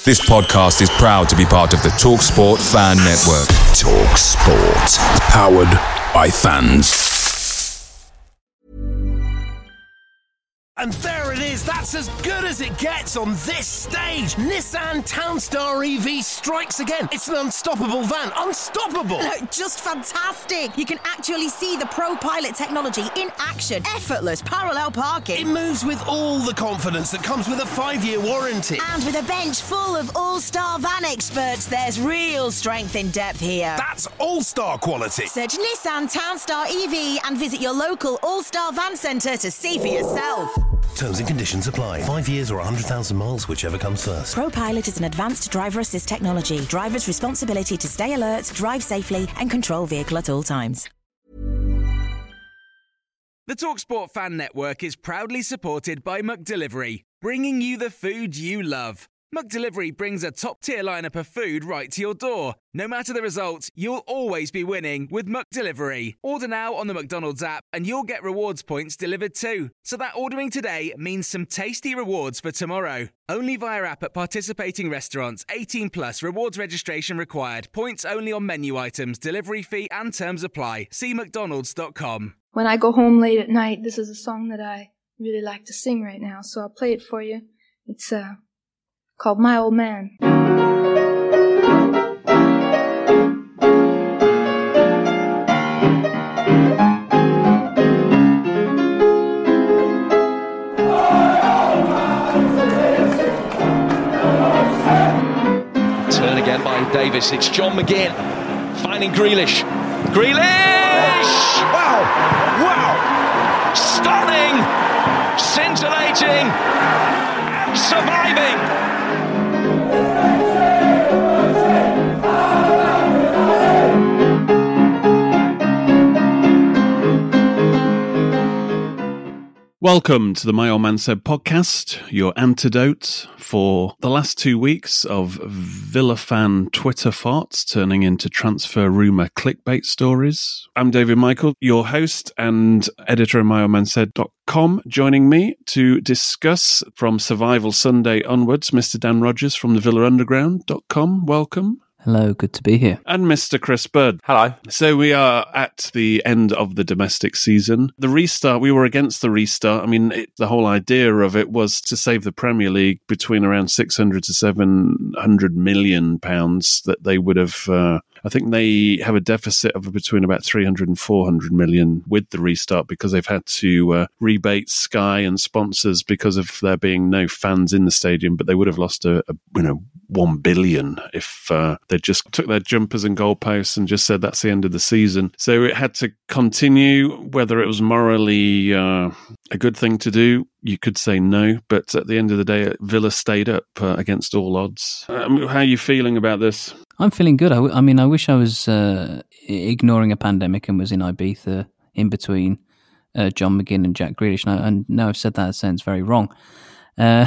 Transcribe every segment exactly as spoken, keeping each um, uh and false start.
This podcast is proud to be part of the TalkSport Fan Network. TalkSport. Powered by fans. And there it is, that's as good as it gets on this stage. Nissan Townstar E V strikes again. It's an unstoppable van, unstoppable. Look, just fantastic. You can actually see the ProPilot technology in action. Effortless parallel parking. It moves with all the confidence that comes with a five-year warranty. And with a bench full of all-star van experts, there's real strength in depth here. That's all-star quality. Search Nissan Townstar E V and visit your local all-star van centre to see for yourself. Terms and conditions apply. Five years or one hundred thousand miles, whichever comes first. ProPilot is an advanced driver assist technology. Driver's responsibility to stay alert, drive safely and control vehicle at all times. The TalkSport Fan Network is proudly supported by McDelivery, bringing you the food you love. McDelivery brings a top-tier lineup of food right to your door. No matter the result, you'll always be winning with McDelivery. Order now on the McDonald's app and you'll get rewards points delivered too. So that ordering today means some tasty rewards for tomorrow. Only via app at participating restaurants. eighteen plus, rewards registration required. Points only on menu items, delivery fee and terms apply. See mcdonalds dot com. When I go home late at night, this is a song that I really like to sing right now, so I'll play it for you. It's, uh... called My Old Man. Turn again by Davis. It's John McGinn finding Grealish. Grealish! Wow! Wow! Stunning! Scintillating! Surviving! Welcome to the My Old Man Said podcast, your antidote for the last two weeks of Villa fan Twitter farts turning into transfer rumour clickbait stories. I'm David Michael, your host and editor of my old man said dot com. Joining me to discuss from Survival Sunday onwards, Mister Dan Rogers from the Villa Underground dot com. Welcome. Hello, good to be here. And Mister Chris Bird. Hello. So we are at the end of the domestic season. The restart, we were against the restart. I mean, it, the whole idea of it was to save the Premier League between around six hundred to seven hundred million pounds that they would have... Uh, I think they have a deficit of between about three hundred and four hundred million with the restart because they've had to uh, rebate Sky and sponsors because of there being no fans in the stadium, but they would have lost a, a you know, one billion if uh, they just took their jumpers and goalposts and just said that's the end of the season. So it had to continue, whether it was morally uh, a good thing to do. You could say no, but at the end of the day, Villa stayed up uh, against all odds. Um, how are you feeling about this? I'm feeling good. I, w- I mean, I wish I was uh, ignoring a pandemic and was in Ibiza in between uh, John McGinn and Jack Grealish. And, I, and now I've said that, it sounds very wrong. Uh,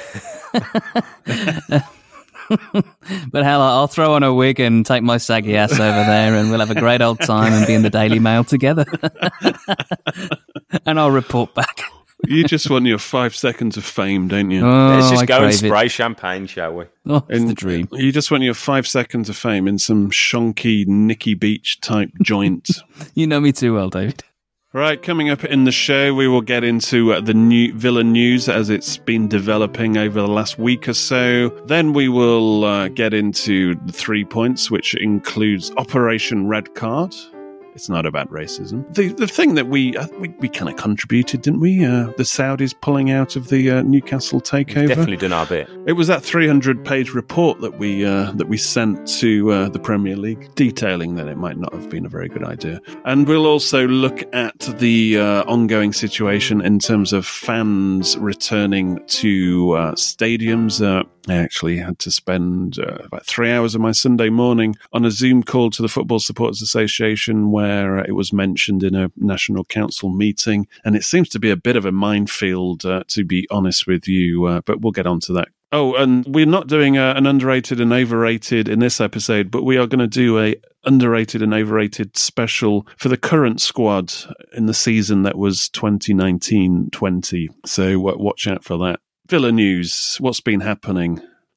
but hell, I'll throw on a wig and take my saggy ass over there and we'll have a great old time and be in the Daily Mail together. And I'll report back. You just want your five seconds of fame, don't you? Oh, Let's just I go and spray it. champagne, shall we? Oh, it's in, the dream. You just want your five seconds of fame in some shonky Nicky Beach type joint. You know me too well, David. Right, coming up in the show, we will get into uh, the new Villa news as it's been developing over the last week or so. Then we will uh, get into the three points, which includes Operation Red Card. It's not about racism. The the thing that we uh, we, we kind of contributed, didn't we? Uh, the Saudis pulling out of the uh, Newcastle takeover. We've definitely done our bit. It was that three hundred page report that we uh, that we sent to uh, the Premier League, detailing that it might not have been a very good idea. And we'll also look at the uh, ongoing situation in terms of fans returning to uh, stadiums. Uh, I actually had to spend uh, about three hours of my Sunday morning on a Zoom call to the Football Supporters Association where uh, it was mentioned in a National Council meeting. And it seems to be a bit of a minefield, uh, to be honest with you, uh, but we'll get on to that. Oh, and we're not doing a, an underrated and overrated in this episode, but we are going to do a underrated and overrated special for the current squad in the season that was twenty nineteen twenty. So uh, watch out for that. Villa news, what's been happening?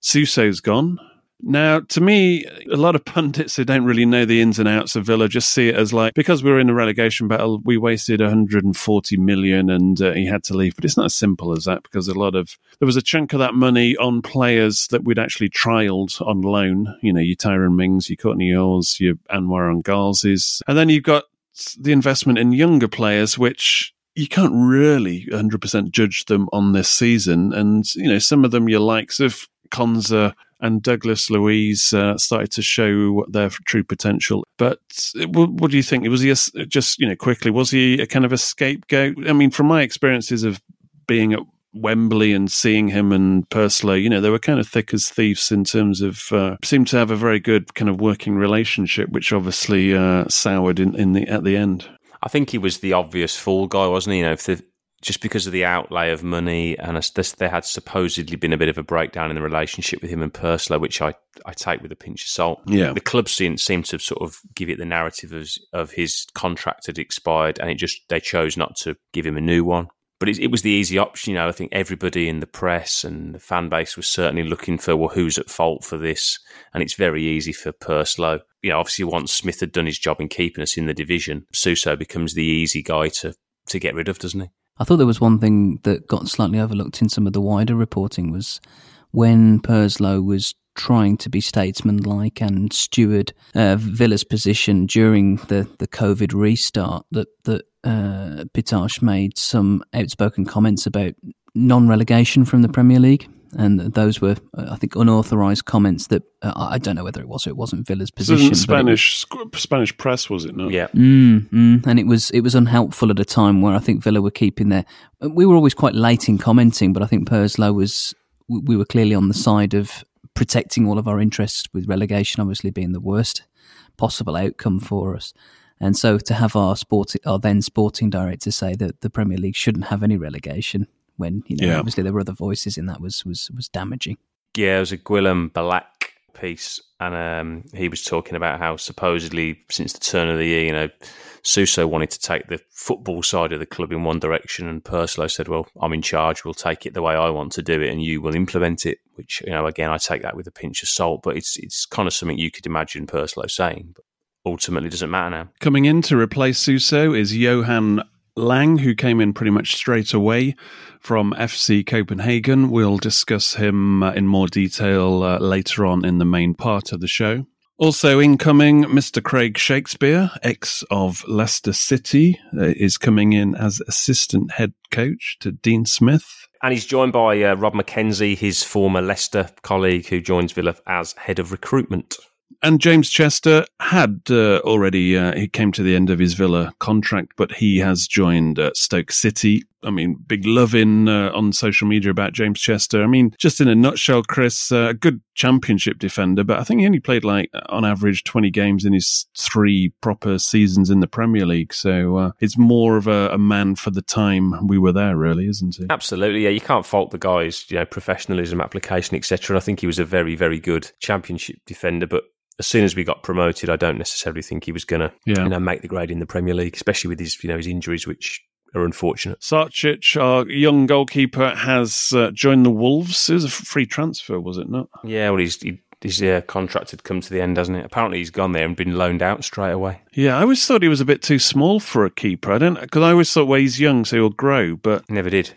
Suso's gone. Now, to me, a lot of pundits who don't really know the ins and outs of Villa just see it as like, because we were in a relegation battle, we wasted one hundred forty million and uh, he had to leave. But it's not as simple as that, because a lot of, there was a chunk of that money on players that we'd actually trialled on loan. You know, your Tyrone Mings, your Courtney Earls, your Anwar Ngazis. And then you've got the investment in younger players, which you can't really one hundred percent judge them on this season. And, you know, some of them, your likes of Konza and Douglas Luiz uh, started to show their true potential. But what, what do you think? Was he a, just, you know, quickly, was he a kind of a scapegoat? I mean, from my experiences of being at Wembley and seeing him and Purslow, you know, they were kind of thick as thieves in terms of, uh, seemed to have a very good kind of working relationship, which obviously uh, soured in, in the at the end. I think he was the obvious fall guy, wasn't he? You know, if the just because of the outlay of money, and there had supposedly been a bit of a breakdown in the relationship with him and Purslow, which I, I take with a pinch of salt. Yeah. The club seemed, seemed to sort of give it the narrative of, of his contract had expired, and it just they chose not to give him a new one. But it, it was the easy option. You know, I think everybody in the press and the fan base was certainly looking for, well, who's at fault for this? And it's very easy for Purslow. You know, obviously once Smith had done his job in keeping us in the division, Suso becomes the easy guy to, to get rid of, doesn't he? I thought there was one thing that got slightly overlooked in some of the wider reporting was when Purslow was trying to be statesmanlike and steward uh, Villa's position during the, the COVID restart, that, that uh, Pitash made some outspoken comments about non-relegation from the Premier League. And those were, uh, I think, unauthorised comments that uh, I don't know whether it was or it wasn't Villa's position. It Spanish was, Spanish press, was it not? Yeah. Mm, mm, and it was it was unhelpful at a time where I think Villa were keeping their... We were always quite late in commenting, but I think Purslow was... We were clearly on the side of protecting all of our interests, with relegation obviously being the worst possible outcome for us. And so to have our, sport, our then sporting director say that the Premier League shouldn't have any relegation, when, you know, yeah. obviously there were other voices in that, was was was damaging. Yeah, it was a Gwilym Balak piece, and um, he was talking about how supposedly since the turn of the year, you know, Suso wanted to take the football side of the club in one direction, and Purslow said, well, I'm in charge, we'll take it the way I want to do it, and you will implement it, which, you know, again, I take that with a pinch of salt, but it's it's kind of something you could imagine Purslow saying, but ultimately it doesn't matter now. Coming in to replace Suso is Johan Lang, who came in pretty much straight away from F C Copenhagen. We'll discuss him uh, in more detail uh, later on in the main part of the show. Also incoming, Mister Craig Shakespeare, ex of Leicester City, uh, is coming in as assistant head coach to Dean Smith. And he's joined by uh, Rob McKenzie, his former Leicester colleague, who joins Villa as head of recruitment. And James Chester had uh, already, uh, he came to the end of his Villa contract, but he has joined uh, Stoke City. I mean, big love in uh, on social media about James Chester. I mean, just in a nutshell, Chris, a uh, good championship defender, but I think he only played like on average twenty games in his three proper seasons in the Premier League. So uh, it's more of a, a man for the time we were there, really, isn't he? Absolutely, yeah. You can't fault the guy's, you know, professionalism, application, et cetera. I think he was a very, very good championship defender, but as soon as we got promoted, I don't necessarily think he was going to, yeah. you know, make the grade in the Premier League, especially with his, you know, his injuries, which are unfortunate. Sarcic, our young goalkeeper, has uh, joined the Wolves. It was a free transfer, was it not? Yeah, well, he's, he, his uh, contract had come to the end, hasn't it? Apparently, he's gone there and been loaned out straight away. Yeah, I always thought he was a bit too small for a keeper. I don't, because I always thought, well, he's young, so he'll grow, but never did.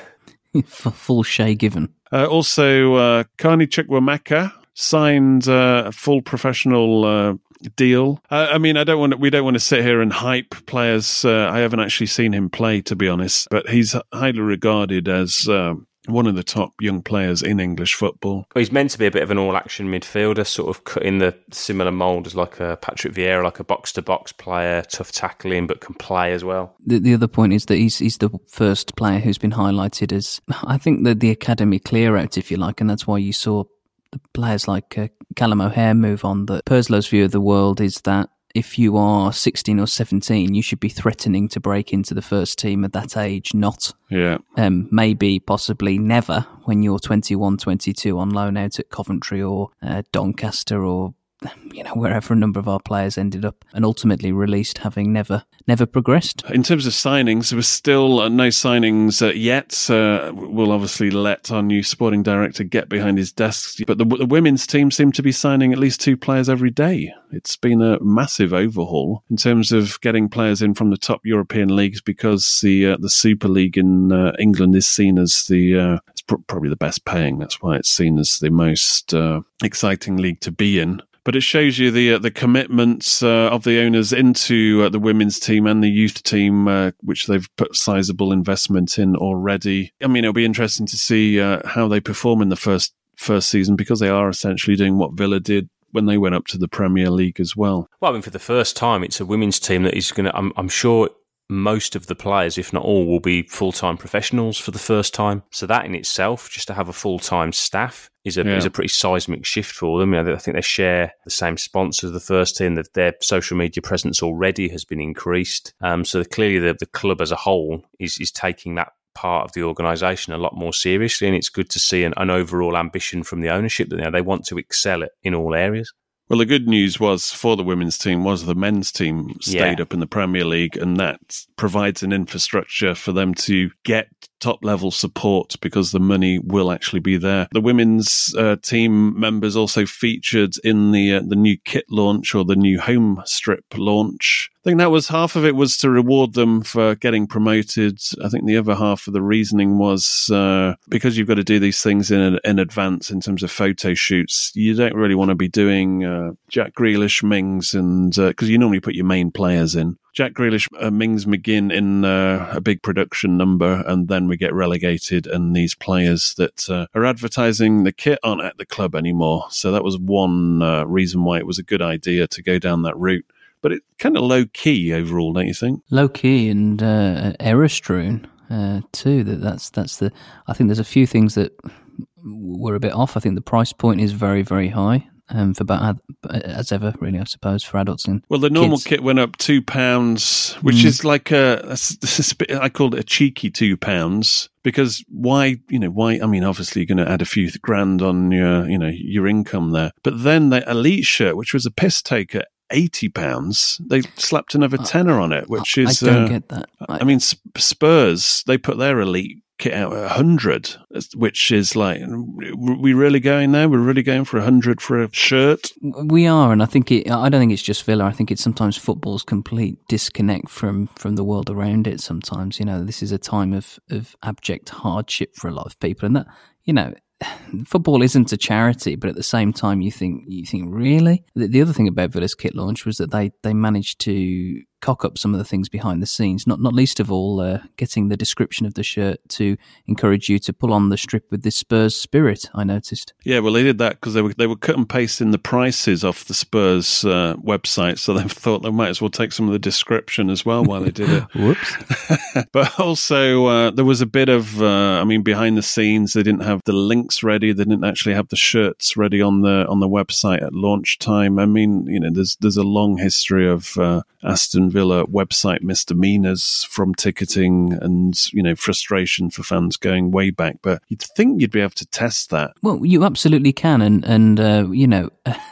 Full Shay given. Uh, also, uh, Carney Chukwuemeka signed uh, a full professional uh, deal. Uh, I mean, I don't want to, we don't want to sit here and hype players. Uh, I haven't actually seen him play, to be honest, but he's highly regarded as uh, one of the top young players in English football. Well, he's meant to be a bit of an all-action midfielder, sort of cut in the similar mould as like a Patrick Vieira, like a box-to-box player, tough tackling, but can play as well. The, the other point is that he's he's the first player who's been highlighted as, I think, the, the academy clear-out, if you like, and that's why you saw the players like uh, Callum O'Hare move on. That Perslow's view of the world is that if you are sixteen or seventeen, you should be threatening to break into the first team at that age, not yeah. um, maybe, possibly never when you're twenty-one, twenty-two on loan out at Coventry or uh, Doncaster or you know, wherever a number of our players ended up and ultimately released, having never never progressed. In terms of signings, there was still uh, no signings uh, yet. Uh, we'll obviously let our new sporting director get behind his desk, but the, the women's team seem to be signing at least two players every day. It's been a massive overhaul in terms of getting players in from the top European leagues, because the uh, the Super League in uh, England is seen as the uh, it's pr- probably the best paying. That's why it's seen as the most uh, exciting league to be in. But it shows you the uh, the commitments uh, of the owners into uh, the women's team and the youth team, uh, which they've put sizable investment in already. I mean, it'll be interesting to see uh, how they perform in the first first season, because they are essentially doing what Villa did when they went up to the Premier League as well. Well, I mean, for the first time, it's a women's team that is going to, I'm, I'm sure most of the players, if not all, will be full-time professionals for the first time. So that in itself, just to have a full-time staff, is a yeah. is a pretty seismic shift for them. You know, I think they share the same sponsor as the first team. That their social media presence already has been increased. Um, so clearly, the, the club as a whole is is taking that part of the organisation a lot more seriously, and it's good to see an, an overall ambition from the ownership that, you know, they want to excel at in all areas. Well, the good news was for the women's team was the men's team stayed yeah. up in the Premier League, and that provides an infrastructure for them to get top-level support, because the money will actually be there. The women's uh, team members also featured in the uh, the new kit launch, or the new home strip launch. I think that was half of it was to reward them for getting promoted. I think the other half of the reasoning was uh, because you've got to do these things in in advance in terms of photo shoots. You don't really want to be doing uh, Jack Grealish, Mings, and because uh, you normally put your main players in. Jack Grealish, uh, Mings, McGinn in uh, a big production number, and then we get relegated, and these players that uh, are advertising the kit aren't at the club anymore. So that was one uh, reason why it was a good idea to go down that route. But it's kind of low-key overall, don't you think? Low-key and uh, error-strewn uh, too. That that's that's the. I think there's a few things that were a bit off. I think the price point is very, very high. Um, for about as ever, really, I suppose, for adults and well, the normal kids. Kit went up two pounds, which mm. is like a, a I called it a cheeky two pounds, because why, you know, why? I mean, obviously you're going to add a few grand on your, you know, your income there, but then the Elite shirt, which was a piss taker, eighty pounds, they slapped another tenner on it, which is I don't uh, get that. I, I mean, Spurs, they put their Elite kit out at a hundred, which is like, we really going there? We're really going for a hundred for a shirt? We are, and I think it. I don't think it's just Villa. I think it's sometimes football's complete disconnect from from the world around it. Sometimes, you know, this is a time of of abject hardship for a lot of people, and that, you know, football isn't a charity, but at the same time, you think you think really. The, the other thing about Villa's kit launch was that they they managed to cock up some of the things behind the scenes. Not not least of all, uh, getting the description of the shirt to encourage you to pull on the strip with this Spurs spirit. I noticed. Yeah, well, they did that because they were they were cut and pasting the prices off the Spurs uh, website, so they thought they might as well take some of the description as well while they did it. Whoops! But also, uh, there was a bit of, uh, I mean, behind the scenes, they didn't have the links ready. They didn't actually have the shirts ready on the on the website at launch time. I mean, you know, there's there's a long history of uh, Aston Villa website misdemeanors from ticketing and, you know, frustration for fans going way back. But you'd think you'd be able to test that. Well, you absolutely can. And, and uh, you know,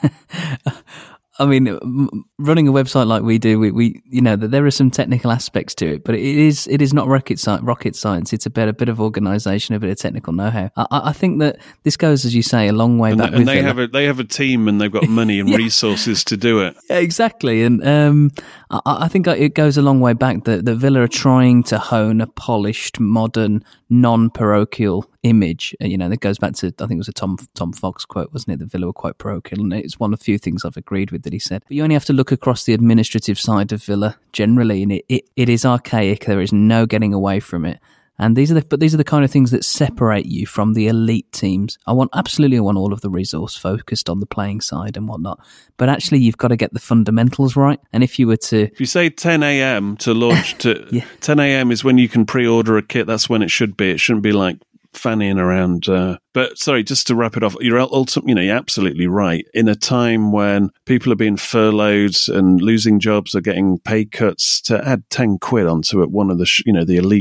I mean, running a website like we do, we, we you know, that there are some technical aspects to it, but it is it is not rocket science. Rocket science. It's a bit a bit of organisation, a bit of technical know-how. I, I think that this goes, as you say, a long way and back. They, and with they Villa. have a they have a team, and they've got money and yeah. resources to do it. Yeah, exactly, and um, I, I think it goes a long way back that, that Villa are trying to hone a polished, modern, non-parochial image. You know, that goes back to, I think it was a Tom Tom Fox quote, wasn't it? That Villa were quite parochial, and it's one of the few things I've agreed with that he said. But you only have to look across the administrative side of Villa generally, and it, it, it is archaic. There is no getting away from it. And these are the but these are the kind of things that separate you from the elite teams. I want absolutely I want all of the resource focused on the playing side and whatnot. But actually, you've got to get the fundamentals right. And if you were to, if you say ten a.m. to launch, to yeah. ten a.m. is when you can pre-order a kit. That's when it should be. It shouldn't be like fannying around. Uh, but sorry, just to wrap it off, you're ultimately, you know, you're absolutely right. In a time when people are being furloughed and losing jobs or getting pay cuts, to add ten quid onto it, one of the, sh- you know, the elite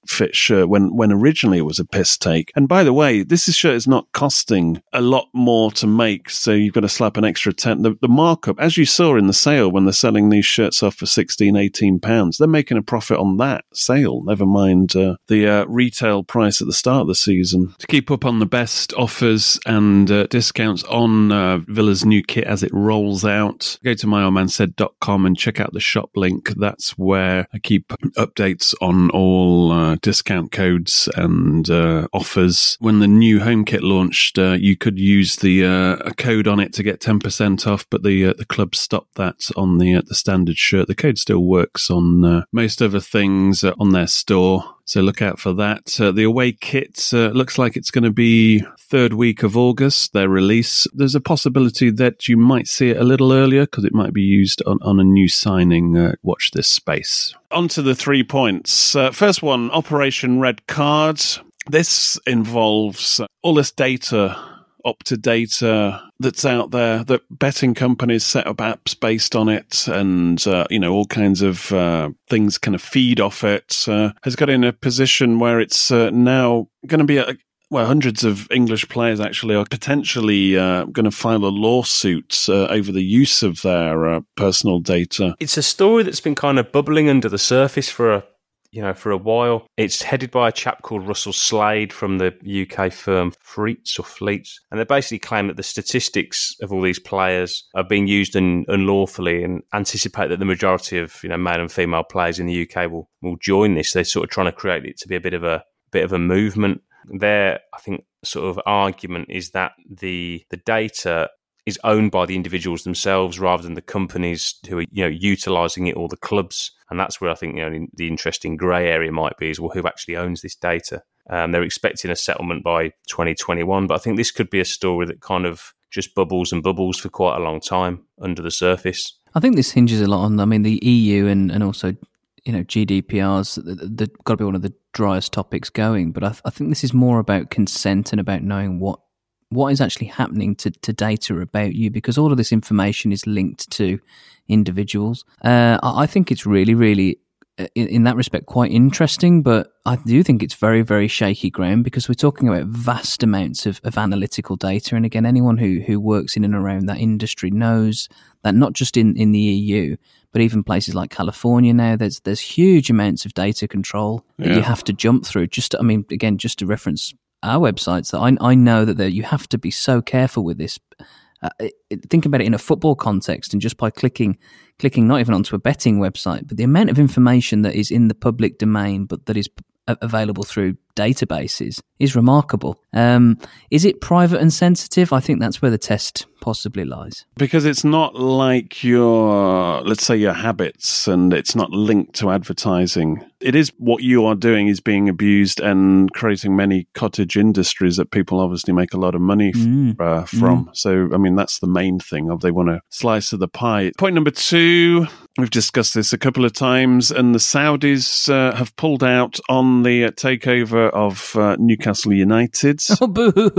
fit shirt when, when originally it was a piss take. And by the way, this shirt is not costing a lot more to make, so you've got to slap an extra ten. The, the markup, as you saw in the sale when they're selling these shirts off for sixteen, eighteen pounds, they're making a profit on that sale, never mind uh, the uh, retail price at the start of the season. To keep up on the best offers and uh, discounts on uh, Villa's new kit as it rolls out, go to my old man said dot com and check out the shop link. That's where I keep updates on all uh, discount codes and uh, offers. When the new home kit launched, uh, you could use the uh, a code on it to get ten percent off, but the uh, the club stopped that on the uh, the standard shirt. The code still works on uh, most other things uh, on their store, so look out for that. Uh, the away kit uh, looks like it's going to be third week of August, their release. There's a possibility that you might see it a little earlier because it might be used on, on a new signing. Uh, watch this space. On to the three points. Uh, first one, Operation Red Card. This involves all this data, up-to-date uh, that's out there, that betting companies set up apps based on it, and uh, you know, all kinds of uh, things kind of feed off it, uh, has got in a position where it's uh, now going to be a Well, hundreds of English players actually are potentially uh, going to file a lawsuit uh, over the use of their uh, personal data. It's a story that's been kind of bubbling under the surface for a, you know, for a while. It's headed by a chap called Russell Slade from the U K firm Freets or Fleets, and they basically claim that the statistics of all these players are being used un- unlawfully, and anticipate that the majority of, you know, male and female players in the U K will will join this. They're sort of trying to create it to be a bit of a bit of a movement. Their, I think, sort of argument is that the the data is owned by the individuals themselves rather than the companies who are, you know, utilising it, or the clubs. And that's where I think, you know, the interesting grey area might be, is, well, who actually owns this data? Um, they're expecting a settlement by twenty twenty-one, but I think this could be a story that kind of just bubbles and bubbles for quite a long time under the surface. I think this hinges a lot on, I mean, the E U and, and also, you know, G D P R's, they've got to be one of the driest topics going. But I, th- I think this is more about consent and about knowing what what is actually happening to, to data about you, because all of this information is linked to individuals. Uh, I, I think it's really, really, in, in that respect, quite interesting, but I do think it's very, very shaky ground, because we're talking about vast amounts of, of analytical data. And again, anyone who, who works in and around that industry knows that not just in, in the E U, but even places like California now, there's there's huge amounts of data control that yeah. you have to jump through. Just, I mean, again, just to reference our websites, that I, I know that there, you have to be so careful with this. Uh, it, think about it in a football context, and just by clicking, clicking not even onto a betting website, but the amount of information that is in the public domain, but that is p- available through databases, is remarkable. Um, is it private and sensitive? I think that's where the test possibly lies. Because it's not like your, let's say, your habits, and it's not linked to advertising. It is what you are doing is being abused and creating many cottage industries that people obviously make a lot of money mm. f- uh, from. Mm. So, I mean, that's the main thing of they want a slice of the pie. Point number two, we've discussed this a couple of times, and the Saudis uh, have pulled out on the uh, takeover of uh, Newcastle United. Oh,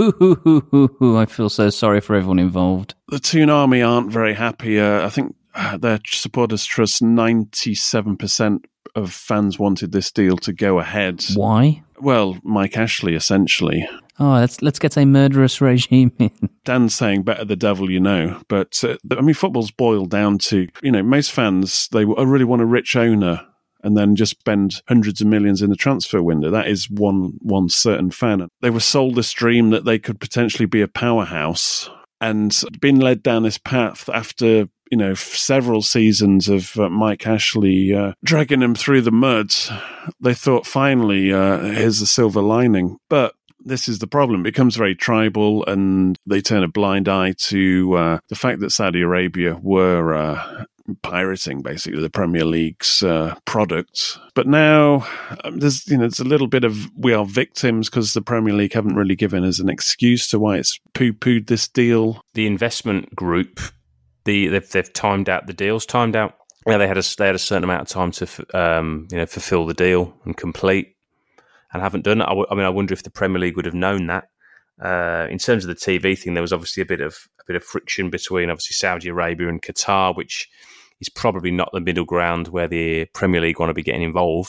boo! I feel so sorry for everyone involved. The Toon Army aren't very happy. Uh, I think uh, their supporters trust ninety-seven percent of fans wanted this deal to go ahead. Why? Well, Mike Ashley, essentially. Oh, let's let's get a murderous regime in. Dan's saying better the devil you know. But, uh, I mean, football's boiled down to, you know, most fans, they really want a rich owner and then just spend hundreds of millions in the transfer window. That is one one certain fan. They were sold this dream that they could potentially be a powerhouse, and been led down this path after, you know, several seasons of uh, Mike Ashley uh, dragging them through the mud. They thought, finally, uh, here's the silver lining. But this is the problem. It becomes very tribal, and they turn a blind eye to uh, the fact that Saudi Arabia were uh, pirating basically the Premier League's uh, product. But now um, there's, you know, it's a little bit of we are victims, because the Premier League haven't really given us an excuse to why it's poo-pooed this deal. The investment group, the they've, they've timed out the deals, timed out. Yeah, they had a they had a certain amount of time to um, you know fulfill the deal and complete, and haven't done it. I, w- I mean, I wonder if the Premier League would have known that. Uh, in terms of the T V thing, there was obviously a bit of a bit of friction between obviously Saudi Arabia and Qatar, which is probably not the middle ground where the Premier League want to be getting involved.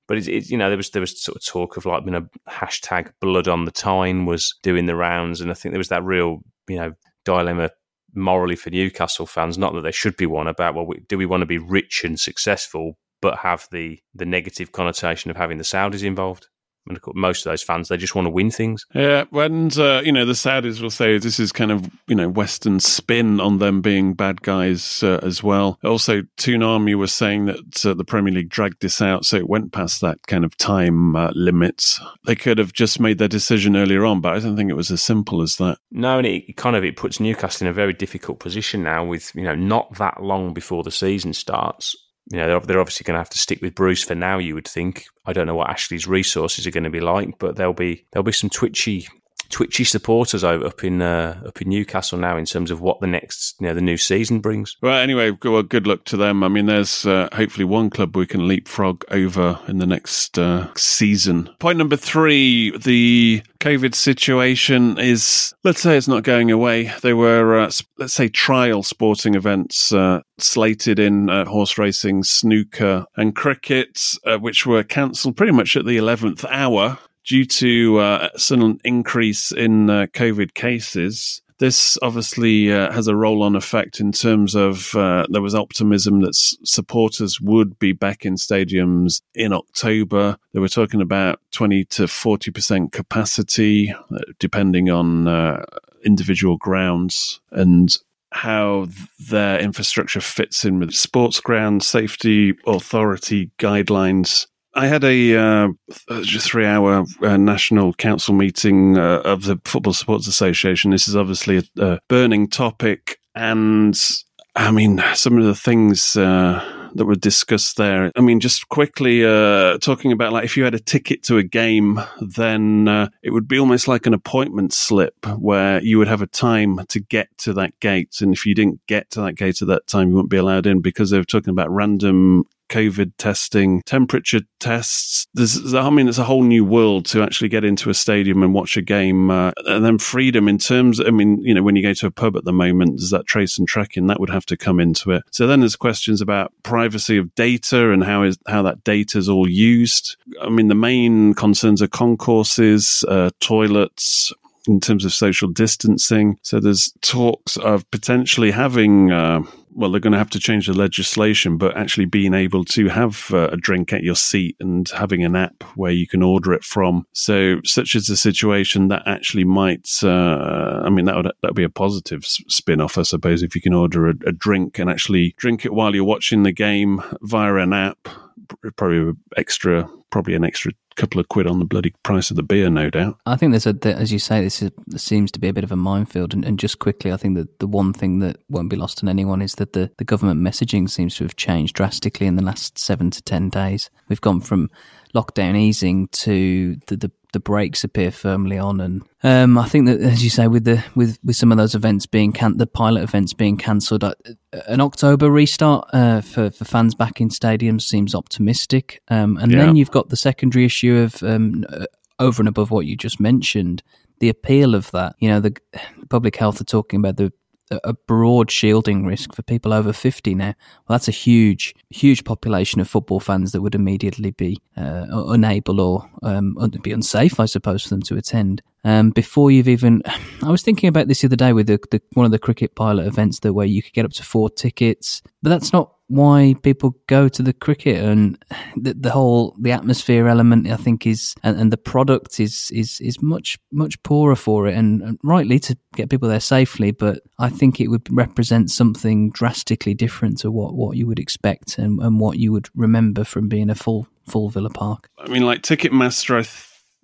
But it's, it, you know, there was there was sort of talk of like, you know, hashtag Blood on the Tyne was doing the rounds, and I think there was that real, you know, dilemma morally for Newcastle fans. Not that there should be one about, well, we, do we want to be rich and successful, but have the the negative connotation of having the Saudis involved? And of course, most of those fans, they just want to win things. Yeah, and, uh, you know, the Saudis will say this is kind of, you know, Western spin on them being bad guys uh, as well. Also, Toonami was saying that uh, the Premier League dragged this out, so it went past that kind of time uh, limit. They could have just made their decision earlier on, but I don't think it was as simple as that. No, and it kind of it puts Newcastle in a very difficult position now with, you know, not that long before the season starts. You know, they're, they're obviously going to have to stick with Bruce for now, you would think. I don't know what Ashley's resources are going to be like, but there'll be there'll be some twitchy twitchy supporters over up in uh, up in Newcastle now in terms of what the next, you know, the new season brings. Well, anyway, well, good luck to them. I mean, there's uh, hopefully one club we can leapfrog over in the next uh, season. Point number three, the COVID situation is, let's say it's not going away. There were, uh, let's say, trial sporting events uh, slated in uh, horse racing, snooker and cricket, uh, which were cancelled pretty much at the eleventh hour. Due to uh, a sudden increase in uh, COVID cases. This obviously uh, has a roll-on effect in terms of uh, there was optimism that s- supporters would be back in stadiums in October. They were talking about twenty to forty percent capacity, uh, depending on uh, individual grounds and how their infrastructure fits in with Sports Ground Safety Authority guidelines. I had a uh, three-hour uh, national council meeting uh, of the Football Supporters Association. This is obviously a, a burning topic, and I mean, some of the things uh, that were discussed there. I mean, just quickly uh, talking about, like, if you had a ticket to a game, then uh, it would be almost like an appointment slip where you would have a time to get to that gate, and if you didn't get to that gate at that time, you wouldn't be allowed in because they were talking about random COVID testing, temperature tests. There's, I mean, it's a whole new world to actually get into a stadium and watch a game. Uh, and then freedom in terms, I mean, you know, when you go to a pub at the moment, there's that trace and tracking that would have to come into it. So then there's questions about privacy of data and how is how that data is all used. I mean, the main concerns are concourses, uh, toilets, in terms of social distancing. So there's talks of potentially having, uh, well, they're going to have to change the legislation, but actually being able to have uh, a drink at your seat and having an app where you can order it from. So such is the situation that actually might, uh, I mean, that would that would be a positive spin-off, I suppose, if you can order a, a drink and actually drink it while you're watching the game via an app. Probably extra, probably an extra couple of quid on the bloody price of the beer, no doubt. I think there's a, as you say, this is, seems to be a bit of a minefield. And, and just quickly, I think that the one thing that won't be lost on anyone is that the, the government messaging seems to have changed drastically in the last seven to ten days. We've gone from lockdown easing to the, the, the brakes appear firmly on. And um, I think that, as you say, with the with, with some of those events being can- the pilot events being cancelled, uh, an October restart uh, for, for fans back in stadiums seems optimistic. Um, and yeah. Then you've got the secondary issue of um, over and above what you just mentioned, the appeal of that. You know, the, the public health are talking about the a broad shielding risk for people over fifty now. Well, that's a huge, huge population of football fans that would immediately be uh, unable or um, be unsafe, I suppose, for them to attend. Um, before you've even, I was thinking about this the other day with the, the, one of the cricket pilot events that where you could get up to four tickets, but that's not why people go to the cricket. And the, the whole the atmosphere element, I think, is and, and the product is is is much much poorer for it, and, and rightly to get people there safely. But I think it would represent something drastically different to what, what you would expect and, and what you would remember from being a full full Villa Park. I mean, like Ticketmaster, I. Th-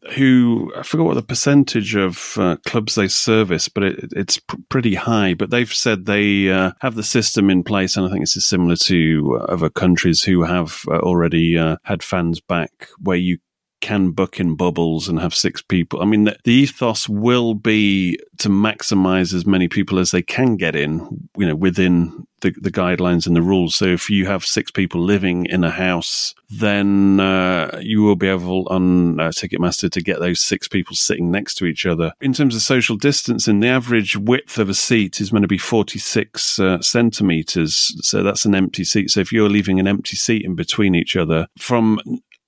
who, I forgot what the percentage of uh, clubs they service, but it, it's pr- pretty high. But they've said they uh, have the system in place, and I think this is similar to uh, other countries who have uh, already uh, had fans back, where you can book in bubbles and have six people. I mean, the, the ethos will be to maximize as many people as they can get in, you know, within the, the guidelines and the rules. So if you have six people living in a house, then uh, you will be able on uh, Ticketmaster to get those six people sitting next to each other. In terms of social distancing, the average width of a seat is going to be forty-six uh, centimeters. So that's an empty seat. So if you're leaving an empty seat in between each other, from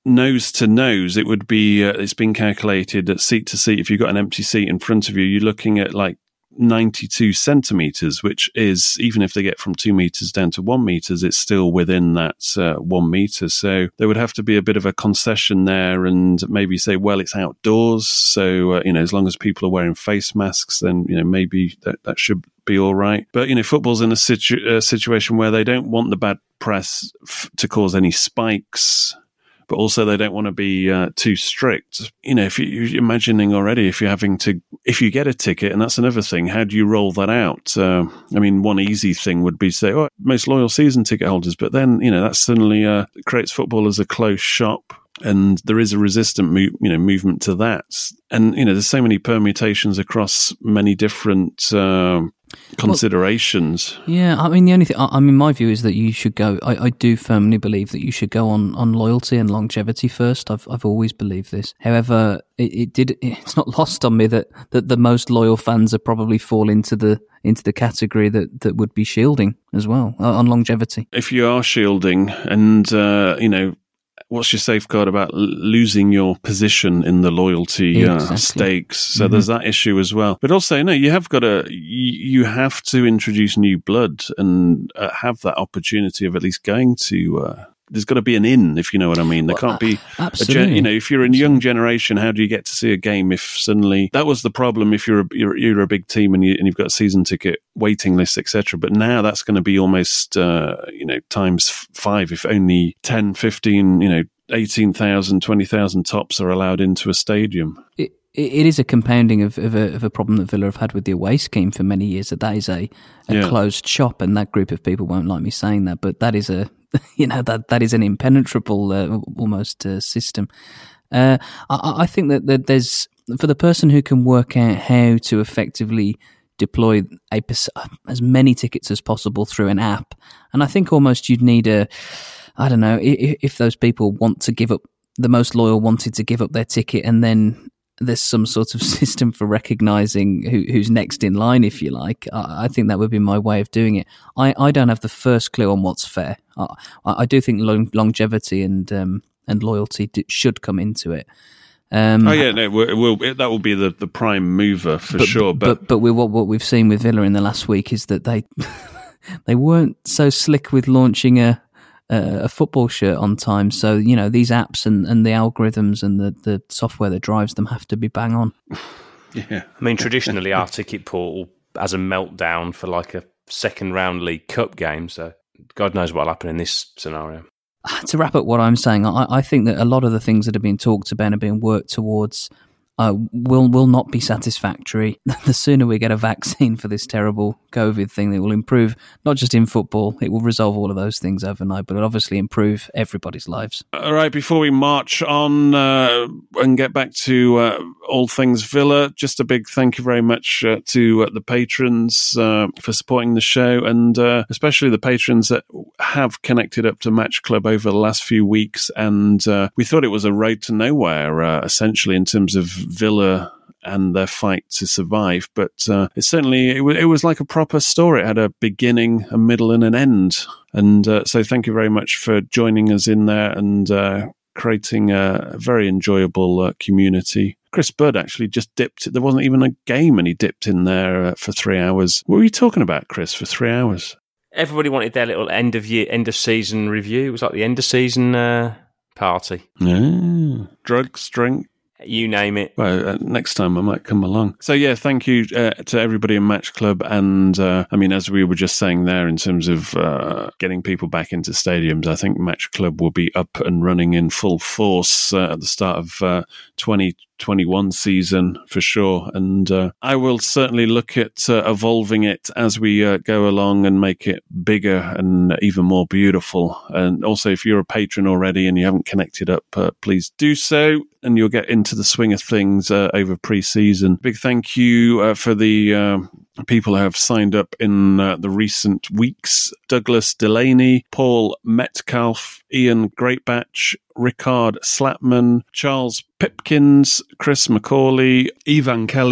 nose to nose, it would be, uh, it's been calculated at seat to seat. If you've got an empty seat in front of you, you're looking at like ninety-two centimetres, which is, even if they get from two metres down to one metres, it's still within that uh, one metre. So there would have to be a bit of a concession there and maybe say, well, it's outdoors. So, uh, you know, as long as people are wearing face masks, then, you know, maybe that, that should be all right. But, you know, football's in a situ- uh, situation where they don't want the bad press f- to cause any spikes, but also they don't want to be uh, too strict. You know, if you, you're imagining already, if you're having to, if you get a ticket, and that's another thing, how do you roll that out? Uh, I mean, one easy thing would be to say, oh, most loyal season ticket holders, but then, you know, that suddenly uh, creates football as a closed shop. And there is a resistant, mo- you know, movement to that. And, you know, there's so many permutations across many different uh, considerations. Well, yeah, I mean, the only thing, I, I mean, my view is that you should go, I, I do firmly believe that you should go on, on loyalty and longevity first. I've I've always believed this. However, it, it did, it's not lost on me that, that the most loyal fans are probably fall into the into the category that, that would be shielding as well, uh, on longevity. If you are shielding and, uh, you know, what's your safeguard about l- losing your position in the loyalty exactly. uh, stakes? So mm-hmm. there's that issue as well. But also, no, you have got to, you, you have to introduce new blood and uh, have that opportunity of at least going to, uh, there's got to be an in, if you know what I mean. There well, can't be, absolutely. a gen- you know, if you're a young generation, how do you get to see a game if suddenly, that was the problem if you're a, you're, you're a big team and, you, and you've got a season ticket waiting list, et cetera. But now that's going to be almost, uh, you know, times five, if only ten, fifteen, you know, eighteen thousand, twenty thousand tops are allowed into a stadium. It, it is a compounding of, of, a, of a problem that Villa have had with the away scheme for many years, that that is a, a Yeah. closed shop, and that group of people won't like me saying that, but that is a, you know, that that is an impenetrable uh, almost uh, system. Uh, I, I think that, that there's, for the person who can work out how to effectively deploy a, as many tickets as possible through an app, and I think almost you'd need a, I don't know, if, if those people want to give up, the most loyal wanted to give up their ticket, and then there's some sort of system for recognising who, who's next in line, if you like. I, I think that would be my way of doing it. I, I don't have the first clue on what's fair. I, I do think long, longevity and um, and loyalty do, should come into it. Um, oh yeah, no, it will, it will, it, that will be the, the prime mover for but, sure. But but, but with what, what we've seen with Villa in the last week is that they they weren't so slick with launching a a football shirt on time. So, you know, these apps and, and the algorithms and the, the software that drives them have to be bang on. Yeah. I mean, traditionally, our ticket portal has a meltdown for like a second round League Cup game. So God knows what will happen in this scenario. To wrap up what I'm saying, I, I think that a lot of the things that are being talked about and being worked towards uh, will will not be satisfactory. The sooner we get a vaccine for this terrible COVID thing, it will improve, not just in football, it will resolve all of those things overnight, but it'll obviously improve everybody's lives. All right, before we march on uh, and get back to uh, all things Villa, just a big thank you very much uh, to uh, the patrons uh, for supporting the show, and uh, especially the patrons that have connected up to Match Club over the last few weeks. And uh, we thought it was a road to nowhere, uh, essentially, in terms of Villa and their fight to survive, but uh, it certainly it, w- it was like a proper story. It had a beginning, a middle, and an end. And uh, so, thank you very much for joining us in there and uh, creating a very enjoyable uh, community. Chris Bird actually just dipped. There wasn't even a game, and he dipped in there uh, for three hours. What were you talking about, Chris? For three hours? Everybody wanted their little end of year, end of season review. It was like the end of season uh, party. Yeah. Drugs, drink. You name it. Well, uh, next time I might come along. So, yeah, thank you uh, to everybody in Match Club. And, uh, I mean, as we were just saying there, in terms of uh, getting people back into stadiums, I think Match Club will be up and running in full force uh, at the start of uh, twenty twenty-one season for sure. And uh, I will certainly look at uh, evolving it as we uh, go along and make it bigger and even more beautiful. And also, if you're a patron already and you haven't connected up, uh, please do so, and you'll get into the swing of things uh, over pre-season. Big thank you uh, for the uh, people who have signed up in uh, the recent weeks. Douglas Delaney, Paul Metcalf, Ian Greatbatch, Rickard Slapman, Charles Pipkins, Chris McCauley, Ivan Kelly,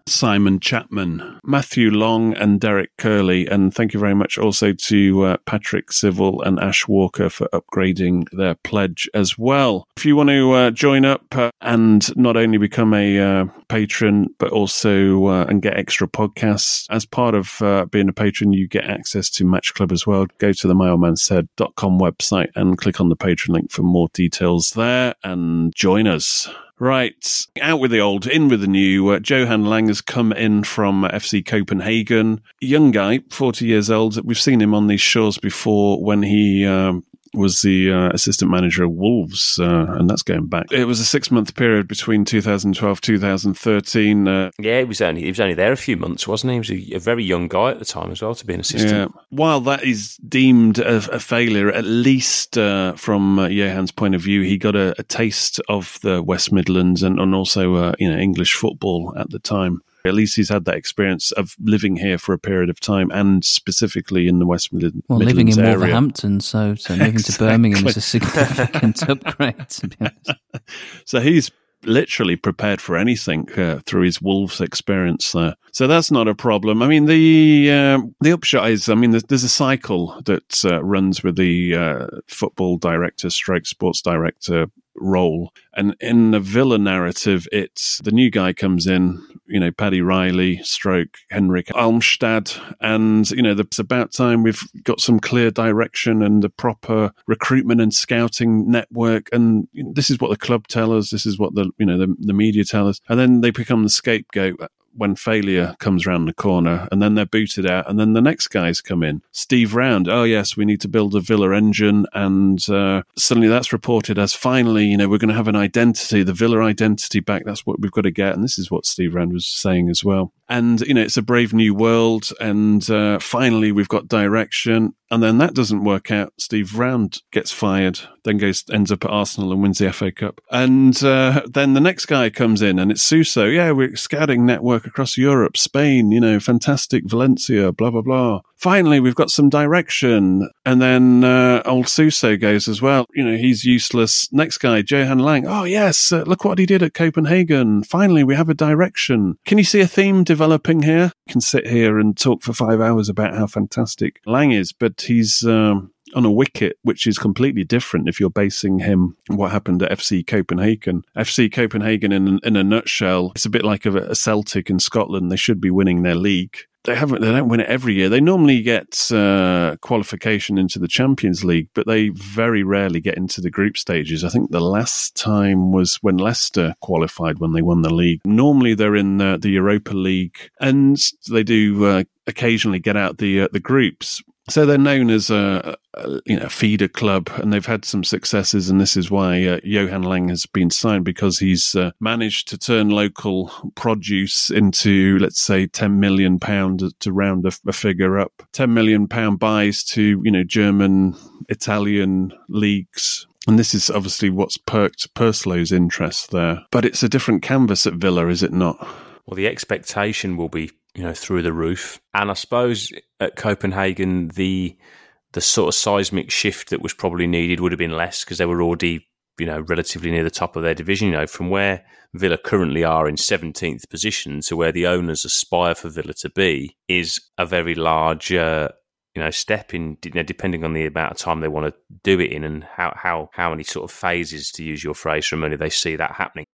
Simon Chapman, Matthew Long and Derek Curley. And thank you very much also to uh, Patrick Civil and Ash Walker for upgrading their pledge as well. If you want to uh, join up uh, and not only become a uh, patron, but also uh, and get extra podcasts, as part of uh, being a patron, you get access to Match Club as well. Go to the my old man said dot com website and click on the patron link for more details there and join us. Right, out with the old, in with the new. Uh, Johan Lang has come in from F C Copenhagen. Young guy, forty years old. We've seen him on these shows before when he um, was the uh, assistant manager of Wolves, uh, and that's going back. It was a six-month period between two thousand twelve two thousand thirteen. Uh, yeah, he was only he was only there a few months, wasn't he? He was a, a very young guy at the time as well to be an assistant. Yeah. While that is deemed a, a failure, at least uh, from uh, Johan's point of view, he got a, a taste of the West Midlands and, and also uh, you know English football at the time. At least he's had that experience of living here for a period of time, and specifically in the West Midlands well, area. Living in Wolverhampton, so, so moving exactly. to Birmingham is a significant upgrade, to be honest. So he's literally prepared for anything uh, through his Wolves experience there. So that's not a problem. I mean, the um, the upshot is, I mean, there's, there's a cycle that uh, runs with the uh, football director, stroke sports director role. And in the Villa narrative, it's the new guy comes in, you know, Paddy Riley, stroke Henrik Almstad. And, you know, it's about time we've got some clear direction and a proper recruitment and scouting network. And you know, this is what the club tell us. This is what the, you know, the, the media tell us. And then they become the scapegoat when failure comes round the corner, and then they're booted out, and then the next guys come in. Steve Round, oh yes, we need to build a Villa engine, and uh, suddenly that's reported as finally, you know, we're going to have an identity, the Villa identity back, that's what we've got to get, and this is what Steve Round was saying as well. And, you know, it's a brave new world, and uh, finally we've got direction, and then that doesn't work out. Steve Round gets fired, then goes ends up at Arsenal and wins the F A Cup. And uh, then the next guy comes in, and it's Suso. Yeah, we're scouting network across Europe, Spain, you know, fantastic, Valencia, blah, blah, blah. Finally, we've got some direction. And then uh, old Suso goes as well. You know, he's useless. Next guy, Johan Lang. Oh, yes, uh, look what he did at Copenhagen. Finally, we have a direction. Can you see a theme developing here? You can sit here and talk for five hours about how fantastic Lang is, but he's um, on a wicket, which is completely different if you're basing him on what happened at F C Copenhagen. F C Copenhagen, in, in a nutshell, it's a bit like a, a Celtic in Scotland. They should be winning their league. They haven't. They don't win it every year. They normally get uh, qualification into the Champions League, but they very rarely get into the group stages. I think the last time was when Leicester qualified when they won the league. Normally they're in uh, the Europa League, and they do uh, occasionally get out the uh, the groups. So they're known as a, a you know feeder club, and they've had some successes, and this is why uh, Johan Lang has been signed, because he's uh, managed to turn local produce into, let's say, ten million pounds to round a, a figure up. ten million pounds buys to, you know, German, Italian leagues. And this is obviously what's perked Purslow's interest there. But it's a different canvas at Villa, is it not? Well, the expectation will be, you know, through the roof. And I suppose at Copenhagen, the the sort of seismic shift that was probably needed would have been less, because they were already, you know, relatively near the top of their division. You know, from where Villa currently are in seventeenth position to where the owners aspire for Villa to be is a very large, uh, you know, step in, you know, depending on the amount of time they want to do it in, and how how how many sort of phases, to use your phrase, from only they see that happening.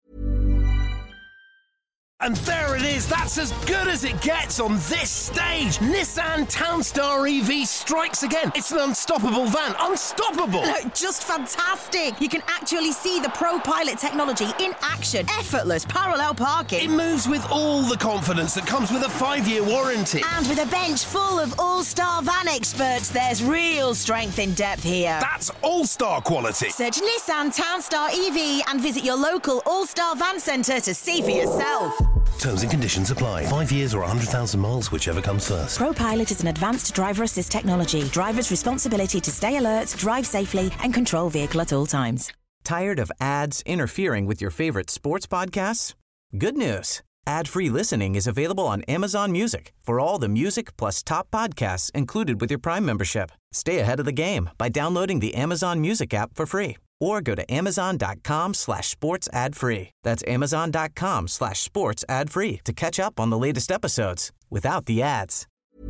And there it is, that's as good as it gets on this stage. Nissan Townstar E V strikes again. It's an unstoppable van, unstoppable. Look, just fantastic. You can actually see the Pro Pilot technology in action. Effortless parallel parking. It moves with all the confidence that comes with a five-year warranty. And with a bench full of all-star van experts, there's real strength in depth here. That's all-star quality. Search Nissan Townstar E V and visit your local all-star van centre to see for yourself. Terms and conditions apply. Five years or one hundred thousand miles, whichever comes first. ProPilot is an advanced driver assist technology. Driver's responsibility to stay alert, drive safely, and control vehicle at all times. Tired of ads interfering with your favorite sports podcasts? Good news. Ad-free listening is available on Amazon Music for all the music plus top podcasts included with your Prime membership. Stay ahead of the game by downloading the Amazon Music app for free or go to amazon.com slash sports ad free. That's amazon.com slash sports ad free to catch up on the latest episodes without the ads.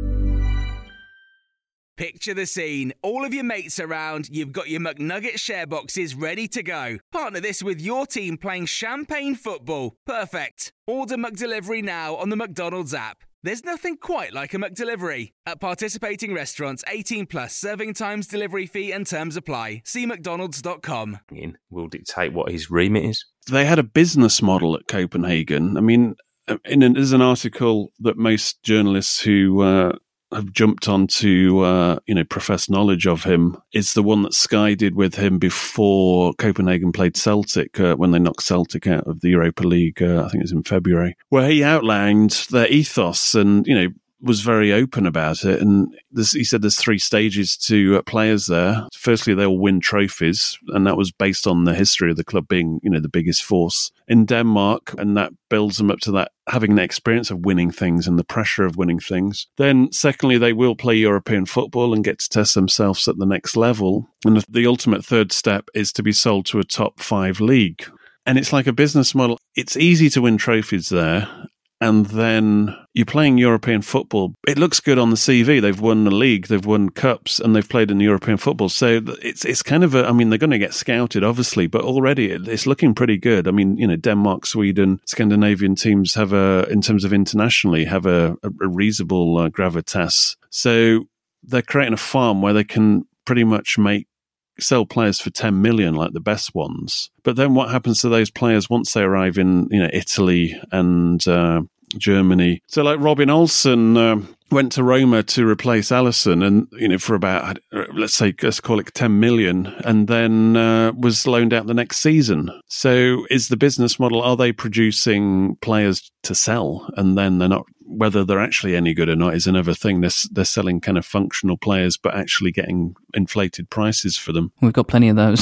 Picture the scene. All of your mates around, you've got your McNugget share boxes ready to go. Partner this with your team playing champagne football. Perfect. Order McDelivery now on the McDonald's app. There's nothing quite like a McDelivery. At participating restaurants, eighteen plus, serving times, delivery fee and terms apply. See mcdonalds dot com. Will dictate what his remit is. They had a business model at Copenhagen. I mean, in an, there's an article that most journalists who uh, have jumped onto, uh, you know, professed knowledge of him. It's the one that Sky did with him before Copenhagen played Celtic, uh, when they knocked Celtic out of the Europa League, uh, I think it was in February, where he outlined their ethos and, you know, was very open about it. And this, he said there's three stages to uh, players there. Firstly, they'll win trophies, and that was based on the history of the club being, you know, the biggest force in Denmark, and that builds them up to that, having the experience of winning things and the pressure of winning things. Then, secondly, they will play European football and get to test themselves at the next level. And the, the ultimate third step is to be sold to a top five league. And it's like a business model. It's easy to win trophies there. And then you're playing European football. It looks good on the C V. They've won the league, they've won cups, and they've played in the European football. So it's it's kind of a, I mean, they're going to get scouted, obviously, but already it's looking pretty good. I mean, you know, Denmark, Sweden, Scandinavian teams have a, in terms of internationally, have a, a, a reasonable uh, gravitas. So they're creating a farm where they can pretty much make sell players for ten million, like the best ones. But then what happens to those players once they arrive in, you know, Italy and uh, Germany? So like Robin Olsen uh, went to Roma to replace Alisson, and, you know, for about, let's say, let's call it ten million, and then uh, was loaned out the next season. So is the business model, are they producing players to sell, and then they're not, whether they're actually any good or not is another thing. They're, they're selling kind of functional players, but actually getting inflated prices for them. We've got plenty of those.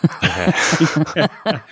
yeah.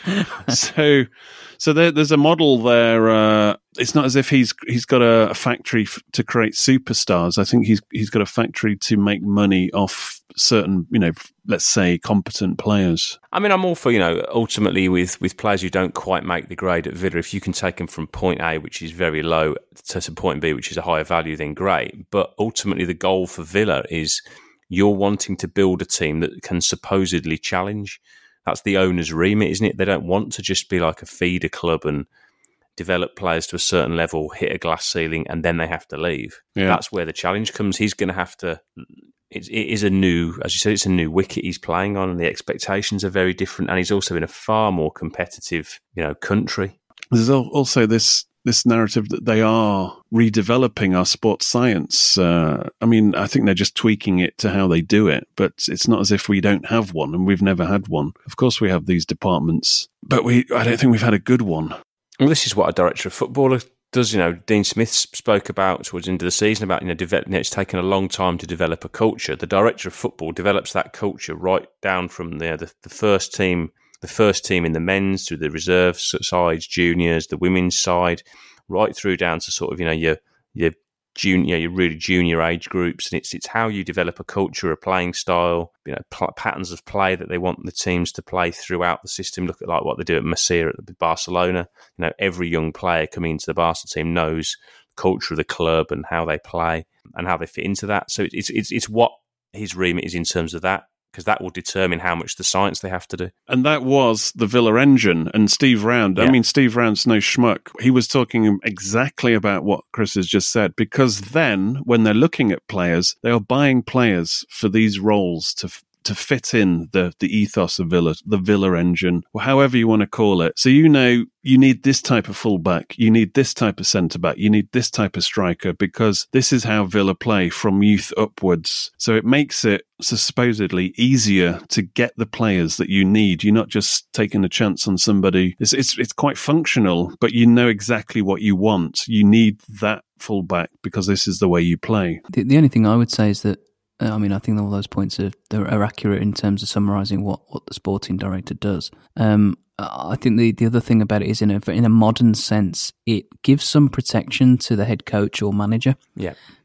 So, so there, there's a model there. Uh, it's not as if he's he's got a, a factory f- to create superstars. I think he's he's got a factory to make money off certain, you know, let's say competent players. I mean, I'm all for, you know, ultimately with, with players who don't quite make the grade at Villa, if you can take them from point A, which is very low, to point B, which is a higher value, then great. But ultimately the goal for Villa is you're wanting to build a team that can supposedly challenge. That's the owner's remit, isn't it? They don't want to just be like a feeder club and develop players to a certain level, hit a glass ceiling, and then they have to leave. Yeah. That's where the challenge comes. He's going to have to... It, it is a new, as you said, it's a new wicket he's playing on, and the expectations are very different. And he's also in a far more competitive, you know, country. There's also this this narrative that they are redeveloping our sports science. Uh, I mean, I think they're just tweaking it to how they do it, but it's not as if we don't have one, and we've never had one. Of course, we have these departments, but we I don't think we've had a good one. Well, this is what a director of football does. You know, Dean Smith spoke about towards the end of the season about, you know, develop, you know, it's taken a long time to develop a culture. The director of football develops that culture right down from the the, the first team, the first team in the men's through the reserve sides, juniors, the women's side, right through down to sort of, you know, your your junior, your really junior age groups, and it's it's how you develop a culture, a playing style, you know, pl- patterns of play that they want the teams to play throughout the system. Look at like what they do at Masia at Barcelona. You know, every young player coming into the Barca team knows the culture of the club and how they play and how they fit into that. So it's it's it's what his remit is in terms of that, because that will determine how much the science they have to do. And that was the Villa engine. And Steve Round, yeah. I mean, Steve Round's no schmuck. He was talking exactly about what Chris has just said, because then when they're looking at players, they are buying players for these roles to to fit in the, the ethos of Villa, the Villa engine, or however you want to call it. So, you know, you need this type of fullback, you need this type of centre-back, you need this type of striker, because this is how Villa play from youth upwards. So it makes it supposedly easier to get the players that you need. You're not just taking a chance on somebody. It's, it's, it's quite functional, but you know exactly what you want. You need that fullback because this is the way you play. The, the only thing I would say is that I mean, I think all those points are, are accurate in terms of summarising what, what the sporting director does. Um, I think the, the other thing about it is, in a in a modern sense, it gives some protection to the head coach or manager. Yeah.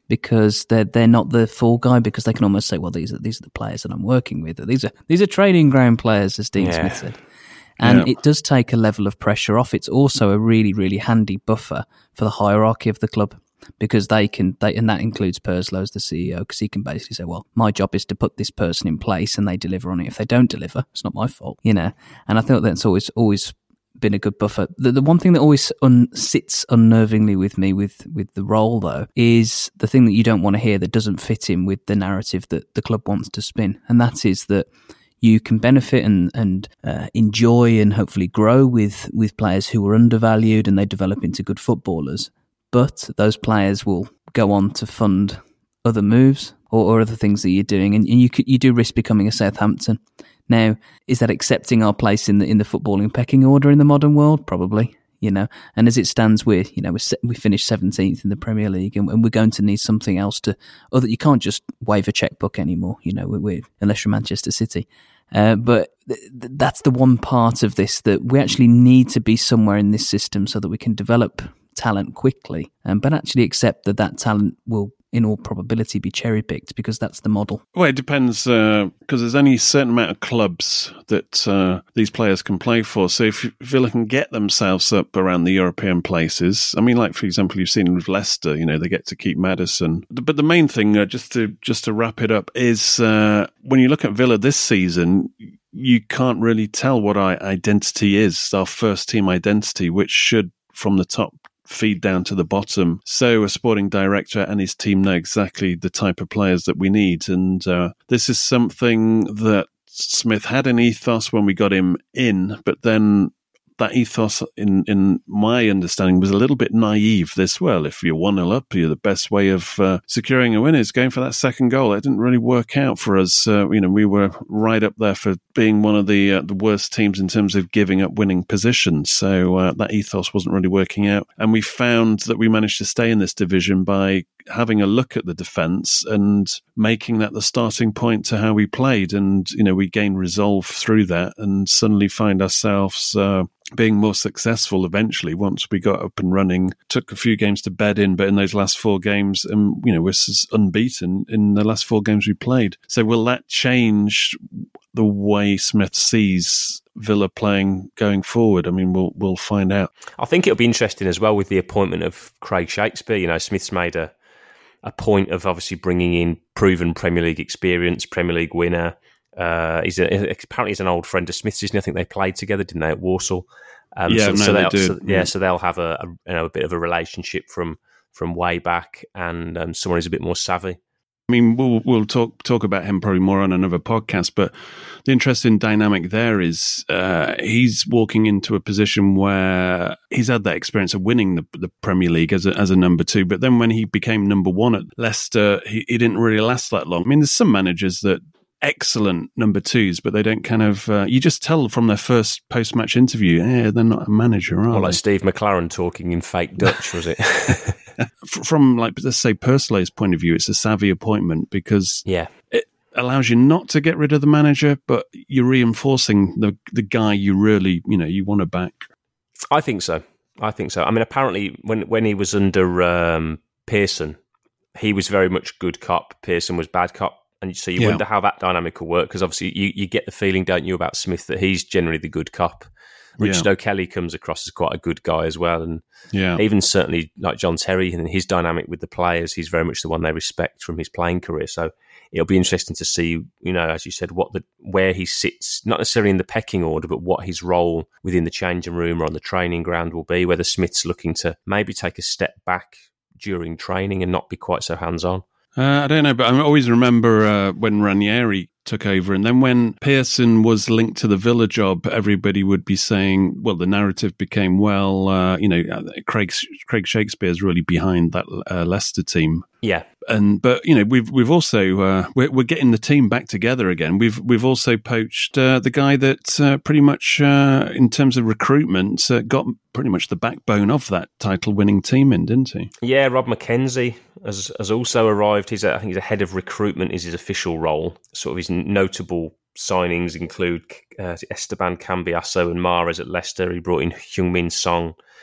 because they're they're not the fall guy, because they can almost say, well, these are these are the players that I'm working with. These are these are training ground players, as Dean Yeah. Smith said. And Yeah. it does take a level of pressure off. It's also a really, really handy buffer for the hierarchy of the club, because they can, they, and that includes Purslow as the C E O, because he can basically say, well, my job is to put this person in place and they deliver on it. If they don't deliver, it's not my fault, you know. And I think that's always always been a good buffer. The, the one thing that always un, sits unnervingly with me with, with the role, though, is the thing that you don't want to hear that doesn't fit in with the narrative that the club wants to spin. And that is that you can benefit and, and uh, enjoy and hopefully grow with, with players who are undervalued and they develop into good footballers. But those players will go on to fund other moves or, or other things that you're doing. And, and you could, you do risk becoming a Southampton. Now, is that accepting our place in the in the footballing pecking order in the modern world? Probably. You know, and as it stands, we're, you know, we're, we finished seventeenth in the Premier League, and, and we're going to need something else to, other, you can't just wave a checkbook anymore, you know, we're, we're, unless you're Manchester City. Uh, but th- th- that's the one part of this, that we actually need to be somewhere in this system so that we can develop talent quickly, um, but actually accept that that talent will, in all probability, be cherry-picked, because that's the model. Well, it depends, because uh, there's only a certain amount of clubs that uh, these players can play for. So if Villa can get themselves up around the European places, I mean, like, for example, you've seen with Leicester, you know, they get to keep Maddison. But the main thing, uh, just to just to wrap it up, is uh, when you look at Villa this season, you can't really tell what our identity is, our first team identity, which should, from the top, feed down to the bottom, so a sporting director and his team know exactly the type of players that we need. And uh, this is something that Smith had an ethos when we got him in, but then that ethos, in, in my understanding, was a little bit naive. This, well, if you're one nil up, you're the best way of uh, securing a win is going for that second goal. It didn't really work out for us. Uh, you know, we were right up there for being one of the uh, the worst teams in terms of giving up winning positions. So uh, that ethos wasn't really working out. And we found that we managed to stay in this division by having a look at the defence and making that the starting point to how we played. And, you know, we gained resolve through that and suddenly find ourselves uh, being more successful eventually once we got up and running. Took a few games to bed in, but in those last four games, um, you know, we're unbeaten in the last four games we played. So will that change the way Smith sees Villa playing going forward? I mean, we'll we'll find out. I think it'll be interesting as well with the appointment of Craig Shakespeare. You know, Smith's made a, a point of obviously bringing in proven Premier League experience, Premier League winner. Uh, he's a, apparently he's an old friend of Smith's, isn't he? I think they played together, didn't they, at Walsall? Um, yeah, so, no, so they they'll, do. So, yeah, so they'll have a, a you know a bit of a relationship from from way back, and um, someone who's a bit more savvy. I mean, we'll we'll talk talk about him probably more on another podcast, but the interesting dynamic there is uh, he's walking into a position where he's had that experience of winning the, the Premier League as a, as a number two, but then when he became number one at Leicester, he, he didn't really last that long. I mean, there's some managers that excellent number twos, but they don't kind of, uh, you just tell from their first post-match interview, yeah, they're not a manager, are Well, they? like Steve McLaren talking in fake Dutch, was it? From, like, let's say, Pursley's point of view, it's a savvy appointment because yeah. it allows you not to get rid of the manager, but you're reinforcing the the guy you really, you know, you want to back. I think so. I think so. I mean, apparently, when when he was under um, Pearson, he was very much good cop. Pearson was bad cop. And so you Yeah. wonder how that dynamic will work, because obviously you, you get the feeling, don't you, about Smith that he's generally the good cop. Richard Yeah. O'Kelly comes across as quite a good guy as well. And Yeah. even certainly like John Terry and his dynamic with the players, he's very much the one they respect from his playing career. So it'll be interesting to see, you know, as you said, what the where he sits, not necessarily in the pecking order, but what his role within the changing room or on the training ground will be, whether Smith's looking to maybe take a step back during training and not be quite so hands-on. Uh, I don't know, but I always remember uh, when Ranieri took over, and then when Pearson was linked to the Villa job, everybody would be saying, well, the narrative became, well, uh, you know, Craig Craig Shakespeare's really behind that uh, Leicester team. Yeah. And but you know we've we've also uh, we're, we're getting the team back together again. We've we've also poached uh, the guy that uh, pretty much uh, in terms of recruitment uh, got pretty much the backbone of that title-winning team in, didn't he? Yeah, Rob McKenzie has has also arrived. He's a, I think he's a head of recruitment is his official role. Sort of his notable signings include uh, Esteban Cambiasso and Mahrez at Leicester. He brought in Heung-min Song